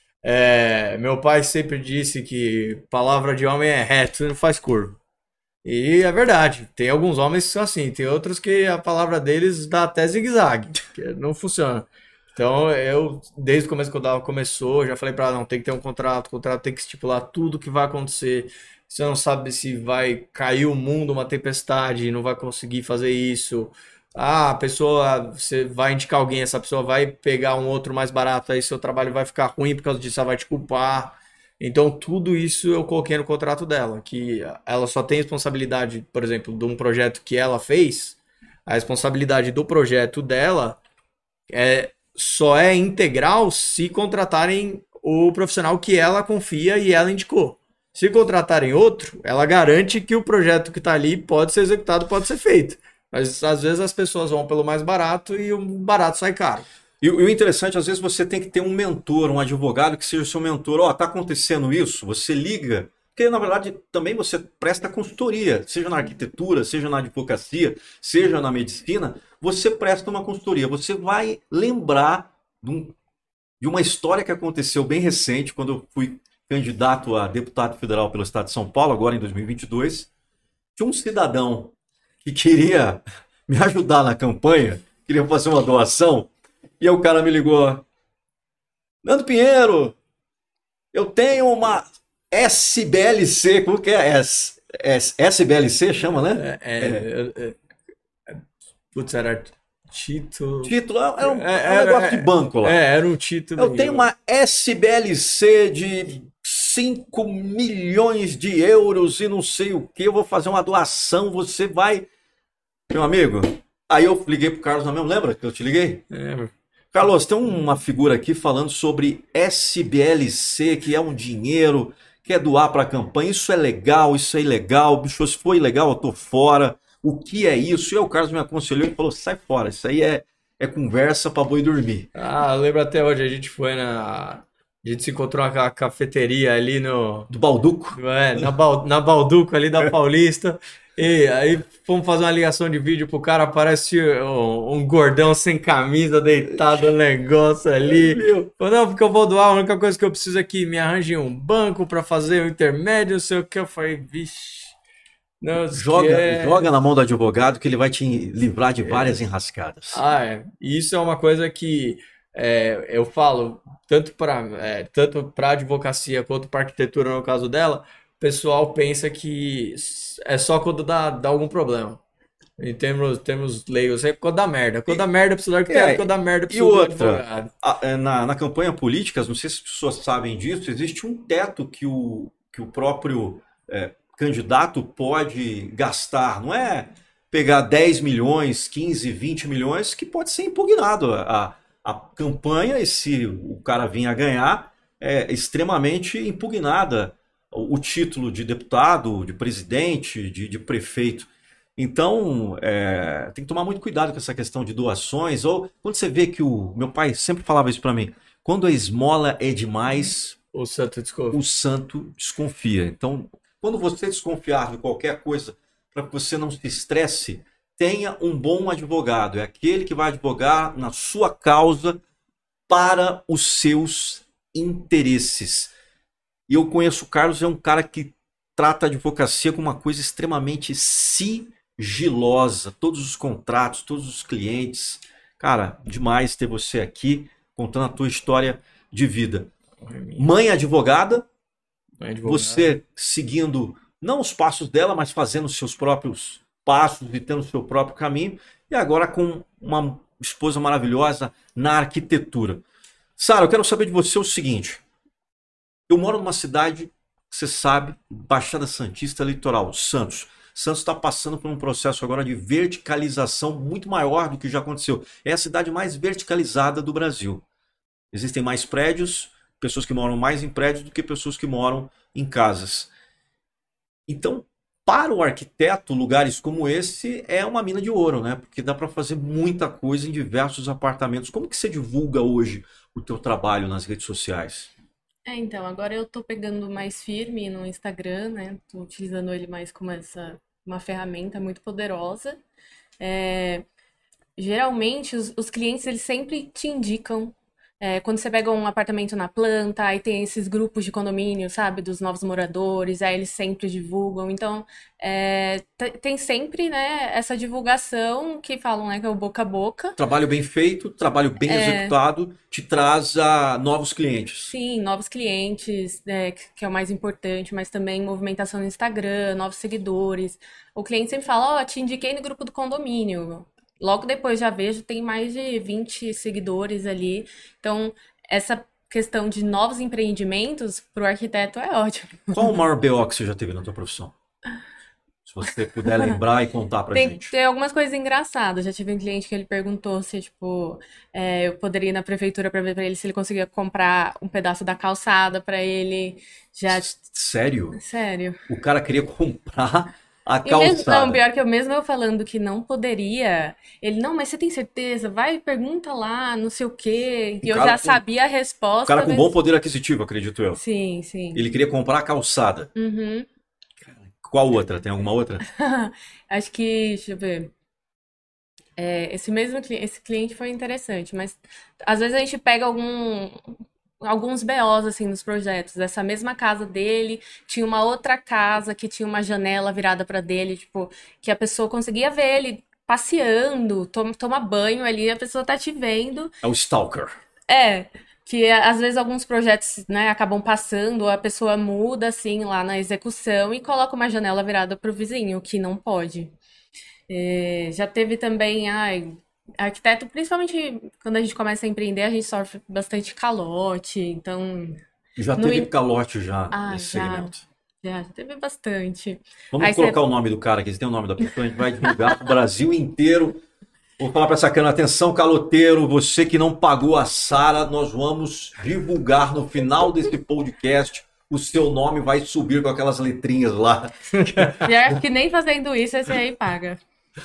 Meu pai sempre disse que palavra de homem é reto e não faz curva. E é verdade. Tem alguns homens que são assim. Tem outros que a palavra deles dá até zigue-zague. Que não funciona. Então, desde o começo, quando começou, já falei para ela, não, tem que ter um contrato. O contrato tem que estipular tudo que vai acontecer. Você não sabe se vai cair o mundo, uma tempestade, não vai conseguir fazer isso. A pessoa, você vai indicar alguém, essa pessoa vai pegar um outro mais barato, aí seu trabalho vai ficar ruim por causa disso, ela vai te culpar. Então, tudo isso eu coloquei no contrato dela, que ela só tem responsabilidade, por exemplo, de um projeto que ela fez, a responsabilidade do projeto dela só é integral se contratarem o profissional que ela confia e ela indicou. Se contratarem outro, ela garante que o projeto que está ali pode ser executado, pode ser feito. Mas às vezes as pessoas vão pelo mais barato e o barato sai caro. E o interessante, às vezes você tem que ter um mentor, um advogado que seja o seu mentor. Tá acontecendo isso, você liga. Porque na verdade também você presta consultoria, seja na arquitetura, seja na advocacia, seja na medicina, você presta uma consultoria. Você vai lembrar de uma história que aconteceu bem recente, quando eu fui candidato a deputado federal pelo estado de São Paulo, agora em 2022. Tinha um cidadão que queria me ajudar na campanha, queria fazer uma doação, e aí o cara me ligou: Nando Pinheiro, eu tenho uma SBLC, como que é? SBLC chama, né? Putz, era título... Título, era um negócio de banco lá. Era um título... Eu tenho uma SBLC de 5 milhões de euros e não sei o que, eu vou fazer uma doação, você vai... Meu amigo, aí eu liguei pro Carlos, não lembra que eu te liguei? Carlos, tem uma figura aqui falando sobre SBLC, que é um dinheiro, quer doar para a campanha, isso é legal, isso é ilegal, bicho, se for ilegal eu tô fora, o que é isso? E aí o Carlos me aconselhou e falou, sai fora, isso aí é conversa para boi dormir. Eu lembro até hoje, a gente foi a gente se encontrou naquela cafeteria ali do Balduco. Na Balduco ali da Paulista. E aí fomos fazer uma ligação de vídeo pro cara, aparece um gordão sem camisa, deitado no negócio ali. Falei, não, porque eu vou doar, a única coisa que eu preciso é que me arranje um banco pra fazer o intermédio, não sei o que. Eu falei, vixe. Joga na mão do advogado que ele vai te livrar de várias enrascadas. Isso é uma coisa que eu falo, tanto para advocacia quanto para arquitetura, no caso dela, o pessoal pensa que é só quando dá algum problema. Em termos leigos, é quando dá merda. Quando dá merda precisa do arquiteto, quando dá merda precisa do advogado. Na campanha política, não sei se as pessoas sabem disso, existe um teto que o próprio candidato pode gastar. Não é pegar 10 milhões, 15, 20 milhões, que pode ser impugnado. A campanha, e se o cara vir a ganhar, é extremamente impugnada. O título de deputado, de presidente, de prefeito. Então, tem que tomar muito cuidado com essa questão de doações. Ou quando você vê que meu pai sempre falava isso para mim, quando a esmola é demais, o santo desconfia. Então, quando você desconfiar de qualquer coisa, para que você não se estresse, tenha um bom advogado. É aquele que vai advogar na sua causa para os seus interesses. E eu conheço o Carlos, é um cara que trata a advocacia como uma coisa extremamente sigilosa. Todos os contratos, todos os clientes. Cara, demais ter você aqui contando a tua história de vida. Mãe advogada, você seguindo não os passos dela, mas fazendo os seus próprios passos e tendo o seu próprio caminho. E agora com uma esposa maravilhosa na arquitetura. Sara, eu quero saber de você o seguinte. Eu moro numa cidade, você sabe, Baixada Santista, litoral, Santos. Santos está passando por um processo agora de verticalização muito maior do que já aconteceu. É a cidade mais verticalizada do Brasil. Existem mais prédios, pessoas que moram mais em prédios do que pessoas que moram em casas. Então, para o arquiteto, lugares como esse é uma mina de ouro, né? Porque dá para fazer muita coisa em diversos apartamentos. Como que você divulga hoje o teu trabalho nas redes sociais? Então, agora eu tô pegando mais firme no Instagram, né? Tô utilizando ele mais como uma ferramenta muito poderosa. Geralmente, os clientes, eles sempre te indicam. Quando você pega um apartamento na planta, aí tem esses grupos de condomínio, sabe? Dos novos moradores, aí eles sempre divulgam. Então, tem sempre, né, essa divulgação que falam, né, que é o boca a boca. Trabalho bem feito, trabalho bem executado, te traz a novos clientes. Sim, novos clientes, né, que é o mais importante, mas também movimentação no Instagram, novos seguidores. O cliente sempre fala, te indiquei no grupo do condomínio. Logo depois já vejo, tem mais de 20 seguidores ali. Então, essa questão de novos empreendimentos para o arquiteto é ótimo. Qual o maior BO que você já teve na tua profissão? Se você puder lembrar e contar pra gente. Tem algumas coisas engraçadas. Já tive um cliente que ele perguntou se, tipo, eu poderia ir na prefeitura para ver para ele se ele conseguia comprar um pedaço da calçada para ele. Sério? Sério. O cara queria comprar a calçada. Não, pior que mesmo eu falando que não poderia, ele, não, mas você tem certeza? Vai, pergunta lá, não sei o quê. E eu já sabia a resposta. O cara com bom poder aquisitivo, acredito eu. Sim, sim. Ele queria comprar a calçada. Uhum. Qual outra? Tem alguma outra? Acho que, deixa eu ver. Esse cliente foi interessante, mas às vezes a gente pega alguns BOs, assim, nos projetos. Essa mesma casa dele tinha uma outra casa que tinha uma janela virada para dele, tipo, que a pessoa conseguia ver ele passeando, toma banho ali, a pessoa tá te vendo. É o stalker. Que às vezes alguns projetos, né, acabam passando, a pessoa muda, assim, lá na execução e coloca uma janela virada pro vizinho, que não pode. Já teve também, arquiteto, principalmente quando a gente começa a empreender, a gente sofre bastante calote, então... Já teve calote já nesse segmento? Já teve bastante. Vamos colocar o nome do cara aqui, você tem o nome da pessoa, a gente vai divulgar pro Brasil inteiro. Vou falar para essa câmera, atenção caloteiro, você que não pagou a Sara, nós vamos divulgar no final desse podcast, o seu nome vai subir com aquelas letrinhas lá. Pior que nem fazendo isso, esse aí paga.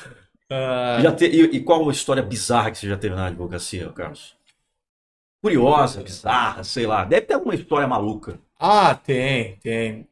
E qual a história bizarra que você já teve na advocacia, Carlos? Curiosa, bizarra, sei lá. Deve ter alguma história maluca. Tem.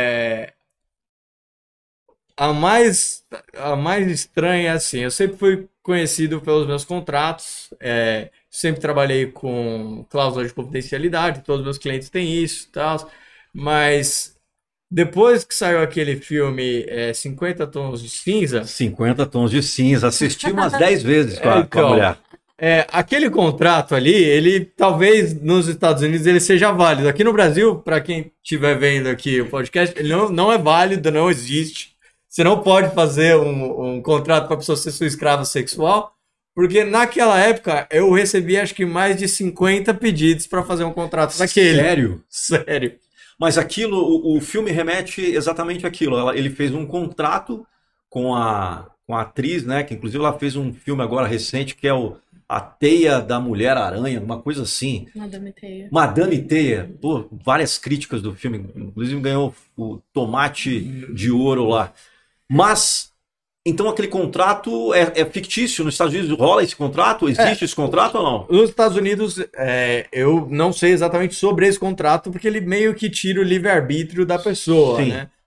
A mais estranha é assim, eu sempre fui conhecido pelos meus contratos, sempre trabalhei com cláusula de confidencialidade, todos os meus clientes têm isso e tal, mas depois que saiu aquele filme 50 Tons de Cinza... 50 Tons de Cinza, assisti umas 10 vezes com a mulher. Aquele contrato ali, ele talvez nos Estados Unidos ele seja válido. Aqui no Brasil, para quem estiver vendo aqui o podcast, ele não é válido, não existe. Você não pode fazer um contrato para a pessoa ser sua escrava sexual, porque naquela época eu recebi acho que mais de 50 pedidos para fazer um contrato daquele. Sério? Sério. Mas aquilo, o filme remete exatamente àquilo. Ele fez um contrato com a atriz, né? Que inclusive ela fez um filme agora recente que é A Teia da Mulher-Aranha, uma coisa assim. Madame Teia. Pô, várias críticas do filme. Inclusive ganhou o tomate de ouro lá. Mas, então aquele contrato é fictício? Nos Estados Unidos rola esse contrato? Existe esse contrato ou não? Nos Estados Unidos, eu não sei exatamente sobre esse contrato, porque ele meio que tira o livre-arbítrio da pessoa, né?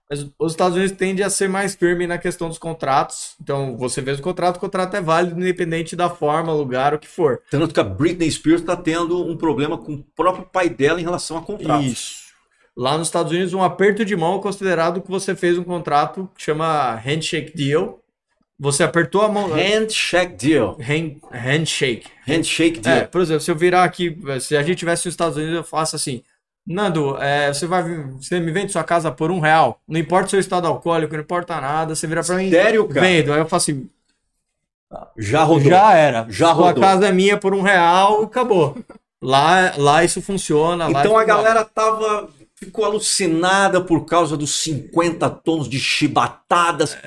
Mas os Estados Unidos tendem a ser mais firme na questão dos contratos. Então, você vê o contrato é válido independente da forma, lugar, o que for. Tanto que a Britney Spears está tendo um problema com o próprio pai dela em relação a contratos. Isso. Lá nos Estados Unidos, um aperto de mão é considerado que você fez um contrato que chama handshake deal. Você apertou a mão. Handshake deal. Handshake. Handshake deal. Por exemplo, se eu virar aqui, se a gente tivesse nos Estados Unidos, eu faço assim. Nando, você me vende sua casa por R$1. Não importa o seu estado alcoólico, não importa nada. Você vira pra mim. Sério, cara? Vendo. Aí eu faço assim. Já rodou. Já era. Já Sua rodou. casa é minha por R$1, acabou. Lá isso funciona. Lá Então isso a galera ficou alucinada por causa dos 50 tons de chibatadas.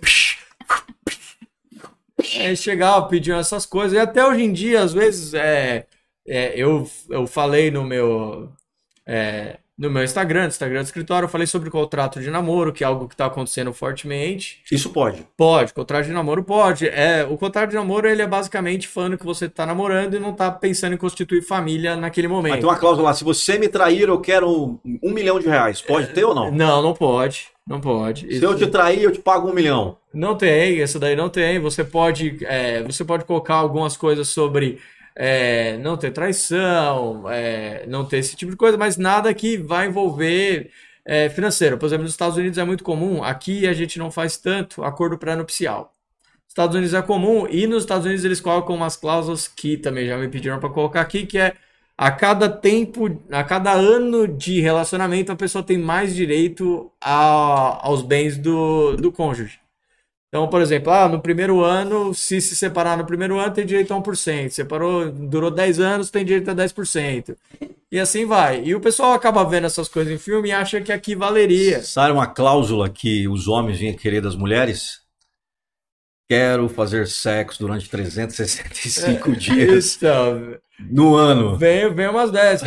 Chegava, pediam essas coisas. E até hoje em dia, às vezes, eu falei no meu Instagram, no Instagram do escritório, eu falei sobre contrato de namoro, que é algo que está acontecendo fortemente. Isso pode. Pode, contrato de namoro pode. O contrato de namoro, ele é basicamente falando que você está namorando e não está pensando em constituir família naquele momento. Mas tem uma cláusula lá, se você me trair, eu quero R$1 milhão. Pode ter ou não? Não pode. Não pode. Se eu te trair, eu te pago R$1 milhão. Não tem, essa daí não tem. Você pode colocar algumas coisas sobre não ter traição, não ter esse tipo de coisa, mas nada que vai envolver financeiro. Por exemplo, nos Estados Unidos é muito comum, aqui a gente não faz tanto acordo pré-nupcial. Nos Estados Unidos é comum, e nos Estados Unidos eles colocam umas cláusulas que também já me pediram para colocar aqui, que é a cada ano de relacionamento, a pessoa tem mais direito aos bens do cônjuge. Então, por exemplo, no primeiro ano, se separar no primeiro ano, tem direito a 1%. Separou, durou 10 anos, tem direito a 10%. E assim vai. E o pessoal acaba vendo essas coisas em filme e acha que aqui valeria. Sabe uma cláusula que os homens vinham querer das mulheres? Quero fazer sexo durante 365 dias Então, no ano. vem umas dessas.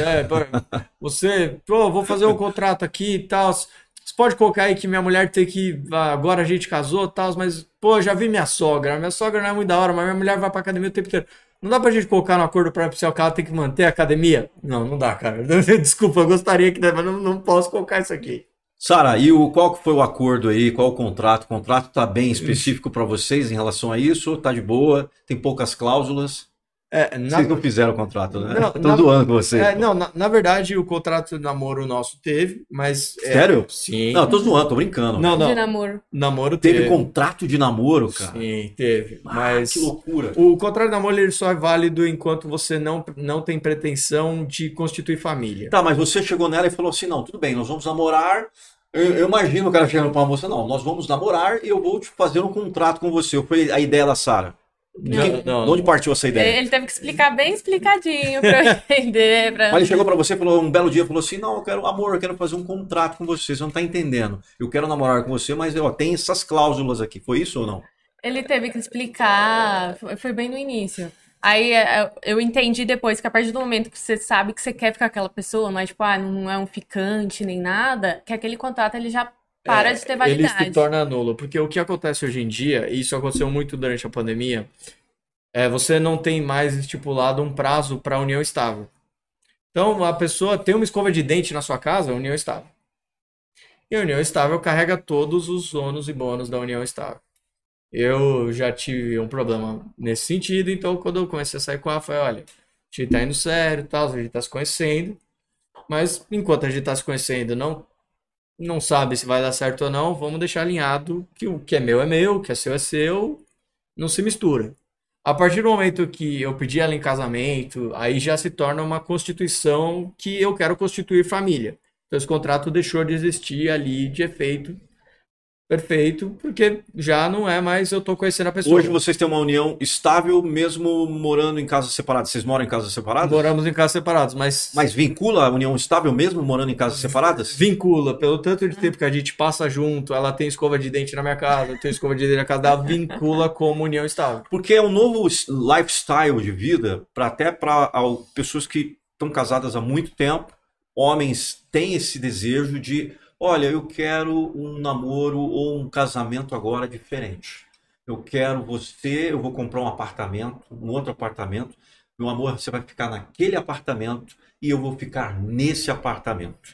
Vou fazer um contrato aqui e tal. Você pode colocar aí que minha mulher tem que. Agora a gente casou e tal, mas, já vi minha sogra. Minha sogra não é muito da hora, mas minha mulher vai pra academia o tempo inteiro. Não dá pra gente colocar no acordo pré-nupcial que ela tem que manter a academia? Não dá, cara. Desculpa, eu gostaria que, mas não posso colocar isso aqui. Sara, e qual que foi o acordo aí? Qual o contrato? O contrato tá bem específico para vocês em relação a isso? Tá de boa? Tem poucas cláusulas? Vocês não fizeram o contrato, né? Tô zoando com vocês. Na verdade, o contrato de namoro nosso teve, mas... Sério? Sim. Não, tô zoando, tô brincando. Não. De namoro. Namoro Teve contrato de namoro, cara? Sim, teve. Mas que loucura. o contrato de namoro ele só é válido enquanto você não tem pretensão de constituir família. Tá, mas você chegou nela e falou assim, não, tudo bem, nós vamos namorar. Eu imagino o cara chegando pra uma moça, não, nós vamos namorar e eu vou te fazer um contrato com você. Foi a ideia da Sara. De onde partiu essa ideia? Ele teve que explicar bem explicadinho pra eu entender. Mas ele chegou pra você e falou, um belo dia, falou assim, não, eu quero fazer um contrato com você, você não tá entendendo. Eu quero namorar com você, mas tem essas cláusulas aqui. Foi isso ou não? Ele teve que explicar, foi bem no início. Aí eu entendi depois que a partir do momento que você sabe que você quer ficar com aquela pessoa, não é tipo, não é um ficante nem nada, que aquele contrato ele já para de ter validade. Ele se torna nulo, porque o que acontece hoje em dia, e isso aconteceu muito durante a pandemia, você não tem mais estipulado um prazo para união estável. Então, a pessoa tem uma escova de dente na sua casa, união estável. E a união estável carrega todos os ônus e bônus da união estável. Eu já tive um problema nesse sentido, então quando eu comecei a sair com ela, eu falei, olha, a gente tá indo sério, tal, a gente tá se conhecendo, mas enquanto a gente tá se conhecendo, não sabe se vai dar certo ou não, vamos deixar alinhado que o que é meu, o que é seu, não se mistura. A partir do momento que eu pedi ela em casamento, aí já se torna uma constituição que eu quero constituir família. Então esse contrato deixou de existir ali de efeito perfeito, porque já não é mais eu tô conhecendo a pessoa. Hoje vocês têm uma união estável mesmo morando em casas separadas. Vocês moram em casas separadas? Moramos em casas separadas, mas... Mas vincula a união estável mesmo morando em casas separadas? Vincula, pelo tanto de tempo que a gente passa junto, ela tem escova de dente na minha casa, eu tenho escova de dente na casa dela, vincula como união estável. Porque é um novo lifestyle de vida, até para pessoas que estão casadas há muito tempo, homens têm esse desejo de... Olha, eu quero um namoro ou um casamento agora diferente. Eu quero você, eu vou comprar um apartamento, um outro apartamento. Meu amor, você vai ficar naquele apartamento e eu vou ficar nesse apartamento.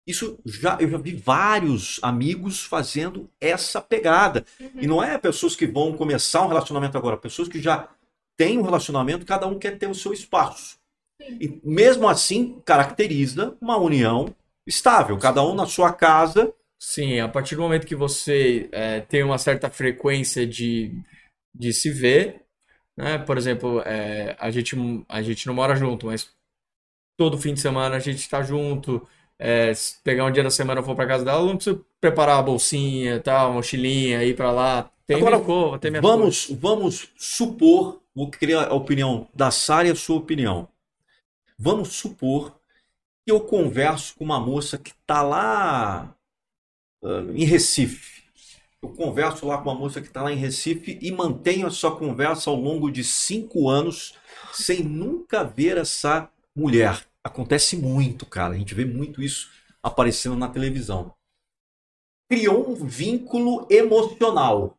Eu já vi vários amigos fazendo essa pegada. E não é pessoas que vão começar um relacionamento agora, pessoas que já têm um relacionamento, cada um quer ter o seu espaço. E mesmo assim, caracteriza uma união estável, cada um na sua casa. Sim, a partir do momento que você tem uma certa frequência de se ver, né? Por exemplo, a gente não mora junto, mas todo fim de semana a gente está junto. Se pegar um dia da semana e for para casa dela, não precisa preparar a bolsinha, tal, a mochilinha, ir para lá. Tem Agora, minha cova, tem minha vamos supor, vou querer a opinião da Sara e a sua opinião. Vamos supor que eu converso com uma moça que está lá em Recife. Eu converso lá com uma moça que está lá em Recife e mantenho essa conversa ao longo de 5 anos sem nunca ver essa mulher. Acontece muito, cara. A gente vê muito isso aparecendo na televisão. Criou um vínculo emocional.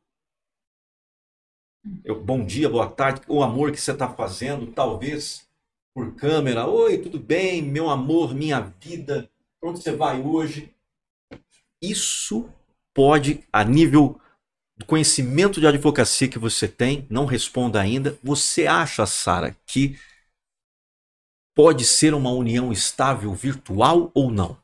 Bom dia, boa tarde. O amor que você está fazendo, talvez por câmera. Oi, tudo bem? Meu amor, minha vida. Para onde você vai hoje? Isso pode, a nível do conhecimento de advocacia que você tem, não responda ainda. Você acha, Sara, que pode ser uma união estável virtual ou não?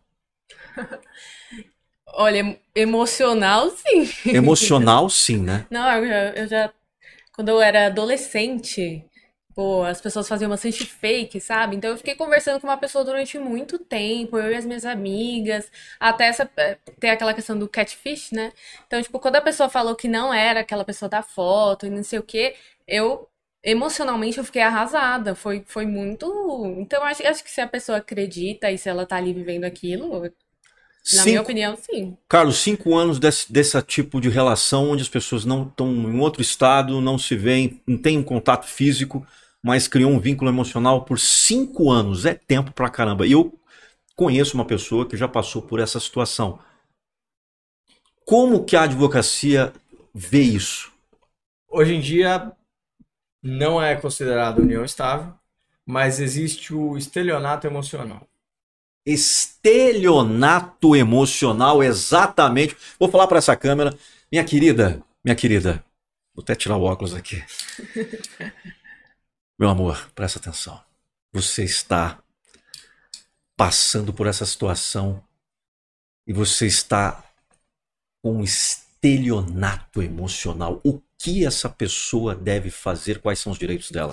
Olha, emocional, sim. Emocional, sim, né? Não, eu já quando eu era adolescente, pô, as pessoas faziam bastante fake, sabe? Então eu fiquei conversando com uma pessoa durante muito tempo, eu e as minhas amigas, até ter aquela questão do catfish, né? Então, tipo, quando a pessoa falou que não era aquela pessoa da foto e não sei o quê, emocionalmente eu fiquei arrasada. Foi muito. Então, acho que se a pessoa acredita e se ela tá ali vivendo aquilo, na minha opinião, sim. Carlos, 5 anos desse tipo de relação onde as pessoas não estão em outro estado, não se veem, não tem um contato físico, mas criou um vínculo emocional por 5 anos. É tempo pra caramba. E eu conheço uma pessoa que já passou por essa situação. Como que a advocacia vê isso? Hoje em dia não é considerado união estável, mas existe o estelionato emocional. Estelionato emocional, exatamente. Vou falar para essa câmera. Minha querida, vou até tirar o óculos aqui. Meu amor, presta atenção. Você está passando por essa situação e você está com um estelionato emocional. O que essa pessoa deve fazer? Quais são os direitos dela?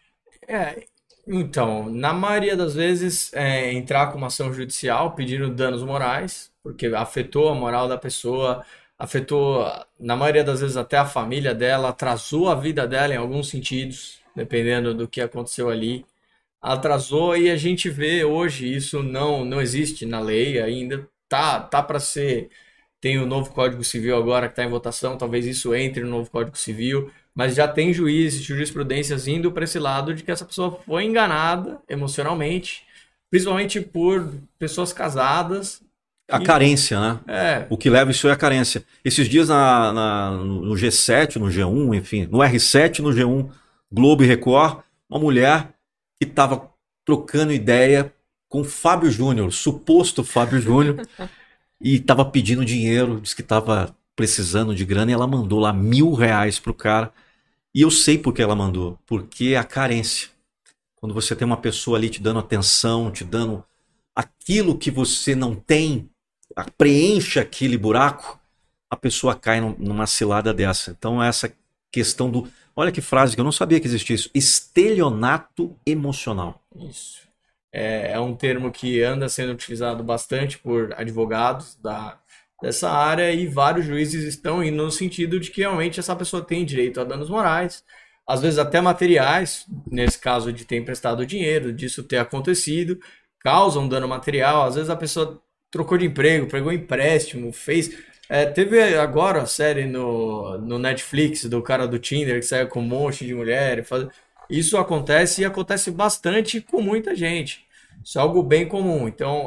Então, na maioria das vezes, entrar com uma ação judicial pedindo danos morais, porque afetou a moral da pessoa, afetou, na maioria das vezes, até a família dela, atrasou a vida dela em alguns sentidos, dependendo do que aconteceu ali. Atrasou e a gente vê hoje, isso não existe na lei ainda, tá para ser. Tem o novo Código Civil agora que está em votação, talvez isso entre no novo Código Civil, mas já tem juízes, jurisprudências indo para esse lado de que essa pessoa foi enganada emocionalmente, principalmente por pessoas casadas. A carência, né? O que leva isso é a carência. Esses dias no G7, no G1, enfim, no R7, no G1, Globo e Record, uma mulher que estava trocando ideia com Fábio Júnior, suposto Fábio Júnior, e estava pedindo dinheiro, disse que estava precisando de grana, e ela mandou lá R$1.000 pro cara. E eu sei por que ela mandou, porque é a carência. Quando você tem uma pessoa ali te dando atenção, te dando aquilo que você não tem, preenche aquele buraco, a pessoa cai numa cilada dessa. Então essa questão do... Olha que frase que eu não sabia que existia isso. Estelionato emocional. Isso. É um termo que anda sendo utilizado bastante por advogados dessa área e vários juízes estão indo no sentido de que realmente essa pessoa tem direito a danos morais, às vezes até materiais, nesse caso de ter emprestado dinheiro, disso ter acontecido, causa um dano material, às vezes a pessoa trocou de emprego, pegou empréstimo, fez... teve agora a série no Netflix do cara do Tinder que saiu com um monte de mulher. Isso acontece e acontece bastante com muita gente. Isso é algo bem comum. Então,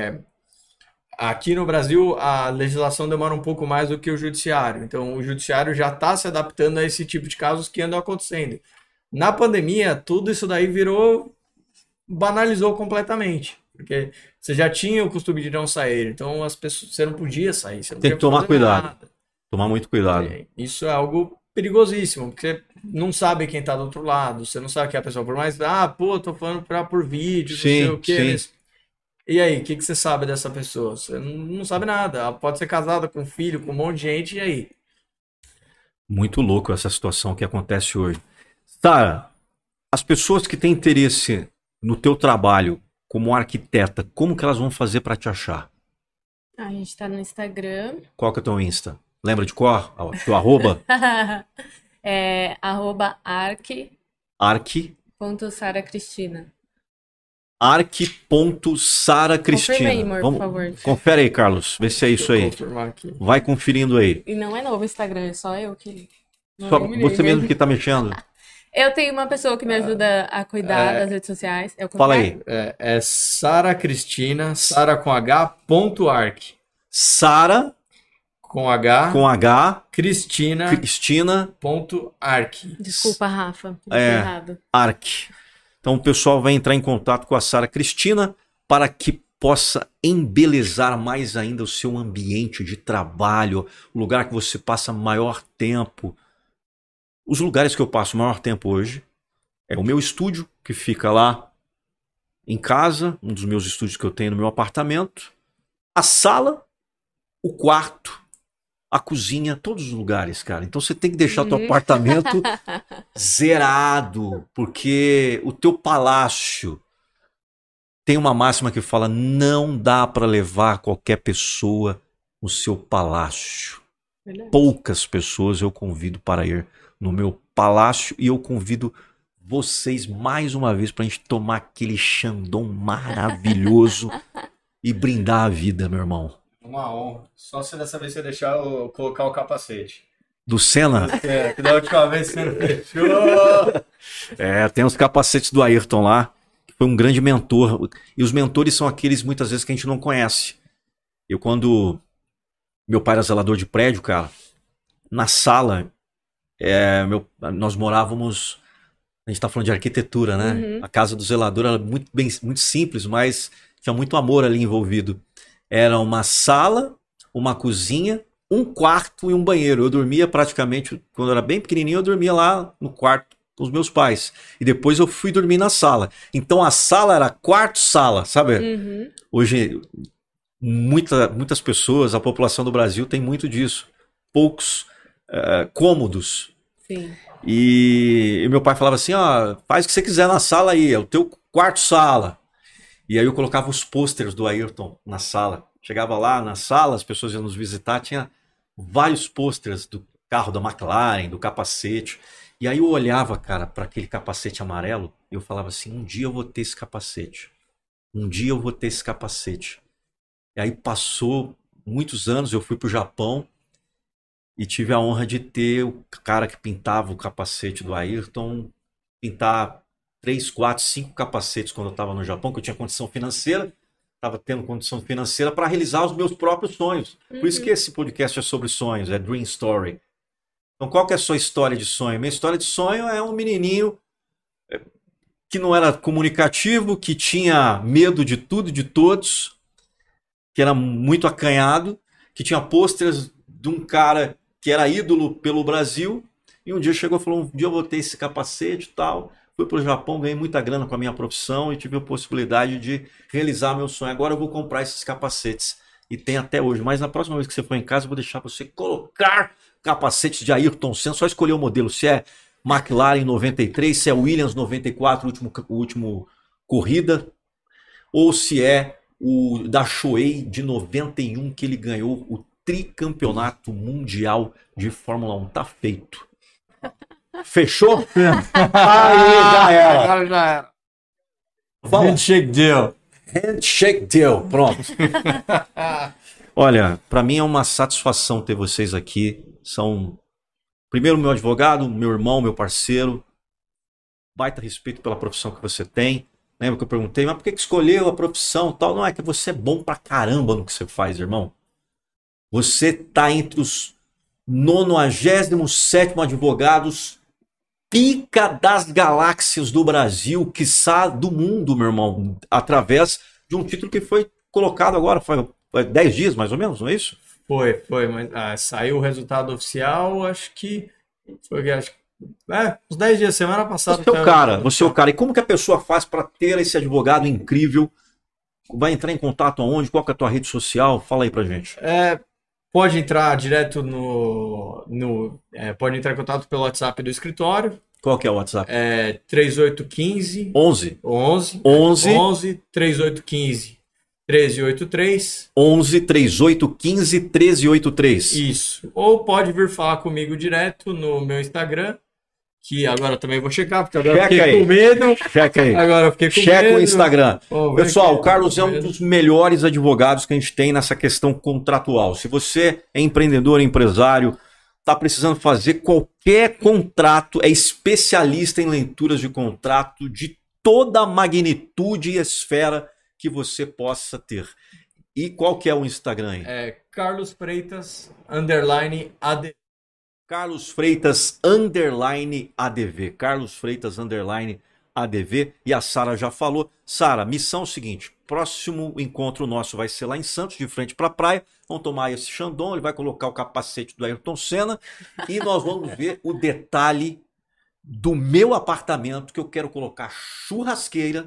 aqui no Brasil, a legislação demora um pouco mais do que o judiciário. Então, o judiciário já está se adaptando a esse tipo de casos que andam acontecendo. Na pandemia, tudo isso daí banalizou completamente. porque você já tinha o costume de não sair, então as pessoas, você não podia sair, você não Tem que podia tomar fazer cuidado. nada. Tomar muito cuidado. Isso é algo perigosíssimo, porque você não sabe quem tá do outro lado, você não sabe quem é a pessoa, por mais, pô, tô falando por vídeo, não sei o Sim, quê, sim. mas... E aí, o que você sabe dessa pessoa? Você não sabe nada. Ela pode ser casada com um filho, com um monte de gente, e aí? Muito louco essa situação que acontece hoje. Sara, as pessoas que têm interesse no teu trabalho como arquiteta, como que elas vão fazer para te achar? A gente tá no Instagram. Qual que é o teu Insta? Lembra de cor? O teu arroba? É arc.saracristina. arc.saracristina. Confirma aí, amor, por favor. Confere aí, Carlos. Vê se é isso aí. Vai conferindo aí. E não é novo o Instagram, é só eu que... Só você mesmo que tá mexendo. Eu tenho uma pessoa que me ajuda a cuidar das redes sociais. Fala aí. É Sara Cristina, Sara com H, ponto arc. Sara com H, Cristina, ponto arc. Desculpa, Rafa. Errado. Arc. Então o pessoal vai entrar em contato com a Sara Cristina para que possa embelezar mais ainda o seu ambiente de trabalho, o lugar que você passa maior tempo. Os lugares que eu passo maior tempo hoje é o meu estúdio, que fica lá em casa, um dos meus estúdios que eu tenho no meu apartamento, a sala, o quarto, a cozinha, todos os lugares, cara. Então você tem que deixar o teu apartamento zerado, porque o teu palácio tem uma máxima que fala: não dá para levar qualquer pessoa no seu palácio. Verdade. Poucas pessoas eu convido para ir no meu palácio, e eu convido vocês mais uma vez para a gente tomar aquele Chandon maravilhoso e brindar a vida, meu irmão. Uma honra. Só se dessa vez você deixar eu colocar o capacete. Do Senna? Que da última vez você não fechou. Tem os capacetes do Ayrton lá, que foi um grande mentor. E os mentores são aqueles, muitas vezes, que a gente não conhece. Quando meu pai era zelador de prédio, cara, na sala, nós morávamos... A gente tá falando de arquitetura, né? Uhum. A casa do zelador era muito simples, mas tinha muito amor ali envolvido. Era uma sala, uma cozinha, um quarto e um banheiro. Eu dormia praticamente, quando eu era bem pequenininho, eu dormia lá no quarto com os meus pais. E depois eu fui dormir na sala. Então a sala era quarto-sala, sabe? Uhum. Hoje, muitas pessoas, a população do Brasil tem muito disso. Poucos cômodos. Sim. E meu pai falava assim: faz o que você quiser na sala aí, é o teu quarto-sala. E aí eu colocava os pôsteres do Ayrton na sala. Chegava lá na sala, as pessoas iam nos visitar, tinha vários pôsteres do carro da McLaren, do capacete. E aí eu olhava, cara, para aquele capacete amarelo e eu falava assim: um dia eu vou ter esse capacete. Um dia eu vou ter esse capacete. E aí passou muitos anos, eu fui pro Japão e tive a honra de ter o cara que pintava o capacete do Ayrton, pintar 3, 4, 5 capacetes quando eu estava no Japão, que eu tinha condição financeira, estava tendo condição financeira para realizar os meus próprios sonhos. Por isso que esse podcast é sobre sonhos, é Dream Story. Então qual que é a sua história de sonho? Minha história de sonho é um menininho que não era comunicativo, que tinha medo de tudo e de todos, que era muito acanhado, que tinha pôsteres de um cara que era ídolo pelo Brasil, e um dia chegou e falou: um dia eu vou ter esse capacete e tal. Fui para o Japão, ganhei muita grana com a minha profissão e tive a possibilidade de realizar meu sonho. Agora eu vou comprar esses capacetes. E tem até hoje. Mas na próxima vez que você for em casa, eu vou deixar você colocar capacetes de Ayrton Senna. Só escolher o modelo. Se é McLaren 93, se é Williams 94, último corrida. Ou se é o da Shoei de 91, que ele ganhou o tricampeonato mundial de Fórmula 1. Tá feito. Fechou? Aí, já era. Agora já era. Vamos. Handshake deal. Handshake deal. Pronto. Olha, para mim é uma satisfação ter vocês aqui. São, primeiro, meu advogado, meu irmão, meu parceiro. Baita respeito pela profissão que você tem. Lembra que eu perguntei, mas por que escolheu a profissão e tal? Não, é que você é bom pra caramba no que você faz, irmão. Você tá entre os 97º advogados pica das galáxias do Brasil, quiçá do mundo, meu irmão, através de um título que foi colocado agora, foi 10 dias mais ou menos, não é isso? Foi, mas saiu o resultado oficial, acho que foi, uns 10 dias, semana passada. Você é o cara. E como que a pessoa faz para ter esse advogado incrível? Vai entrar em contato aonde? Qual que é a tua rede social? Fala aí pra gente. Pode entrar direto pode entrar em contato pelo WhatsApp do escritório. Qual que é o WhatsApp? 3815 11 3815 1383. 11 3815 1383. Isso. Ou pode vir falar comigo direto no meu Instagram, que agora também vou checar, porque agora fiquei com medo. Checa aí. Agora eu fiquei com medo. Checa o Instagram. Pessoal, aqui, o Carlos é um dos melhores advogados que a gente tem nessa questão contratual. Se você é empreendedor, empresário, está precisando fazer qualquer contrato, é especialista em leituras de contrato de toda a magnitude e esfera que você possa ter. E qual que é o Instagram aí? Carlos Freitas _AD. Carlos Freitas _ADV. Carlos Freitas _ADV. E a Sara já falou. Sara, missão é o seguinte: próximo encontro nosso vai ser lá em Santos, de frente para a praia. Vamos tomar esse Chandon, ele vai colocar o capacete do Ayrton Senna e nós vamos ver o detalhe do meu apartamento, que eu quero colocar churrasqueira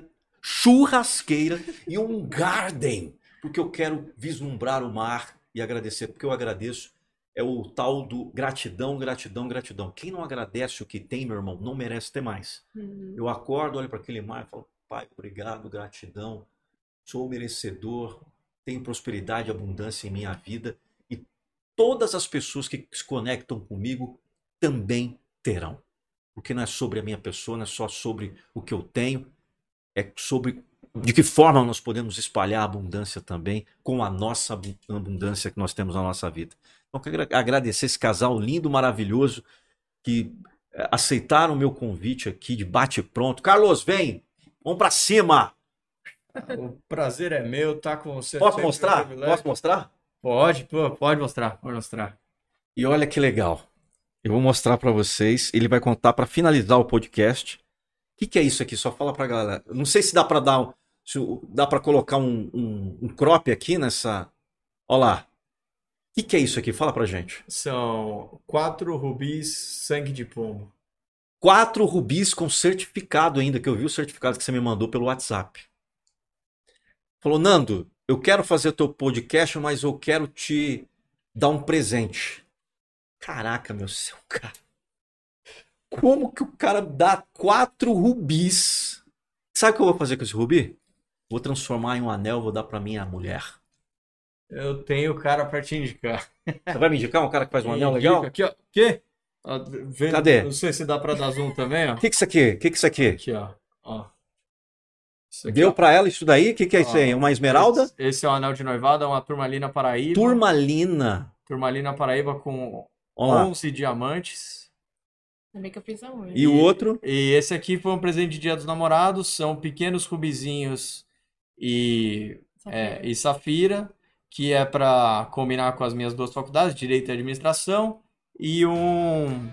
e um garden, porque eu quero vislumbrar o mar e agradecer, porque eu agradeço. É o tal do gratidão. Quem não agradece o que tem, meu irmão, não merece ter mais. Eu acordo, olho para aquele mar e falo: Pai, obrigado, gratidão, sou merecedor, tenho prosperidade e abundância em minha vida, e todas as pessoas que se conectam comigo também terão. Porque não é sobre a minha pessoa, não é só sobre o que eu tenho, é sobre de que forma nós podemos espalhar a abundância também com a nossa abundância que nós temos na nossa vida. Então, eu quero agradecer esse casal lindo, maravilhoso, que aceitaram o meu convite aqui de bate-pronto. Carlos, vem! Vamos para cima! O prazer é meu estar com você. Posso mostrar? Posso mostrar? Pode mostrar. E olha que legal. Eu vou mostrar para vocês. Ele vai contar para finalizar o podcast. O que é isso aqui? Só fala pra galera. Não sei se dá pra dá para colocar um crop aqui nessa. Olha lá. O que é isso aqui? Fala pra gente. São 4 rubis sangue de pombo. 4 rubis com certificado ainda, que eu vi o certificado que você me mandou pelo WhatsApp. Falou: Nando, eu quero fazer teu podcast, mas eu quero te dar um presente. Caraca, meu seu cara. Como que o cara dá 4 rubis? Sabe o que eu vou fazer com esse rubi? Vou transformar em um anel, vou dar pra minha mulher. Eu tenho o cara pra te indicar. Você vai me indicar um cara que faz um anel legal? Aqui, ó. Quê? Cadê? Não sei se dá pra dar zoom também, ó. O que é isso aqui? O que é isso aqui? Aqui, ó. Isso aqui, deu pra ela isso daí? O que é isso aí? Uma esmeralda? Esse é o anel de noivado, é uma turmalina Paraíba. Turmalina Paraíba com 11 diamantes. Também que eu fiz aonde. E o outro? E esse aqui foi um presente de Dia dos Namorados. São pequenos rubizinhos e safira, que é para combinar com as minhas 2 faculdades, Direito e Administração, e um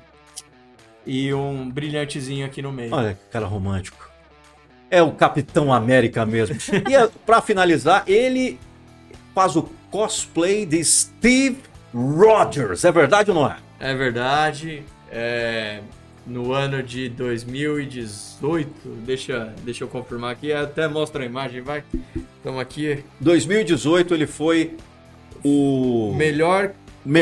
brilhantezinho aqui no meio. Olha que cara romântico. É o Capitão América mesmo. E para finalizar, ele faz o cosplay de Steve Rogers. É verdade ou não é? É verdade. No ano de 2018, deixa eu confirmar aqui, até mostra a imagem, vai. Estamos aqui. 2018 ele foi o melhor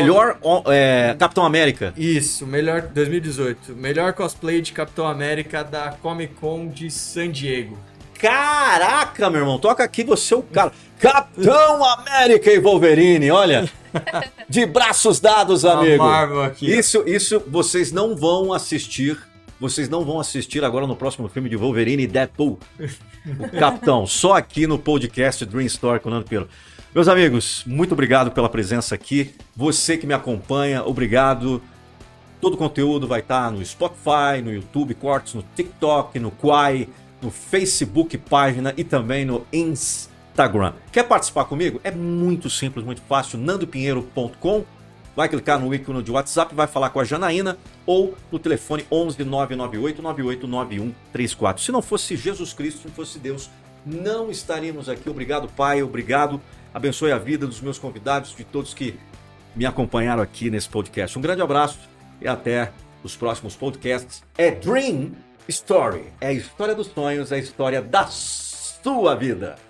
Capitão América. Isso, 2018. Melhor cosplay de Capitão América da Comic Con de San Diego. Caraca, meu irmão, toca aqui você o cara. Capitão América e Wolverine, olha. De braços dados, amigo. Marvel aqui. Isso vocês não vão assistir. Vocês não vão assistir agora no próximo filme de Wolverine e Deadpool. O Capitão, só aqui no podcast Dream Story com o Nando Pinheiro. Meus amigos, muito obrigado pela presença aqui. Você que me acompanha, obrigado. Todo o conteúdo vai estar no Spotify, no YouTube Cortes, no TikTok, no Quai, no Facebook página e também no Instagram. Quer participar comigo? É muito simples, muito fácil. nandopinheiro.com. Vai clicar no ícone de WhatsApp, vai falar com a Janaína ou no telefone 11 998 989134. Se não fosse Jesus Cristo, se não fosse Deus, não estaríamos aqui. Obrigado, Pai, obrigado. Abençoe a vida dos meus convidados, de todos que me acompanharam aqui nesse podcast. Um grande abraço e até os próximos podcasts. É Dream Story, é a história dos sonhos, é a história da sua vida.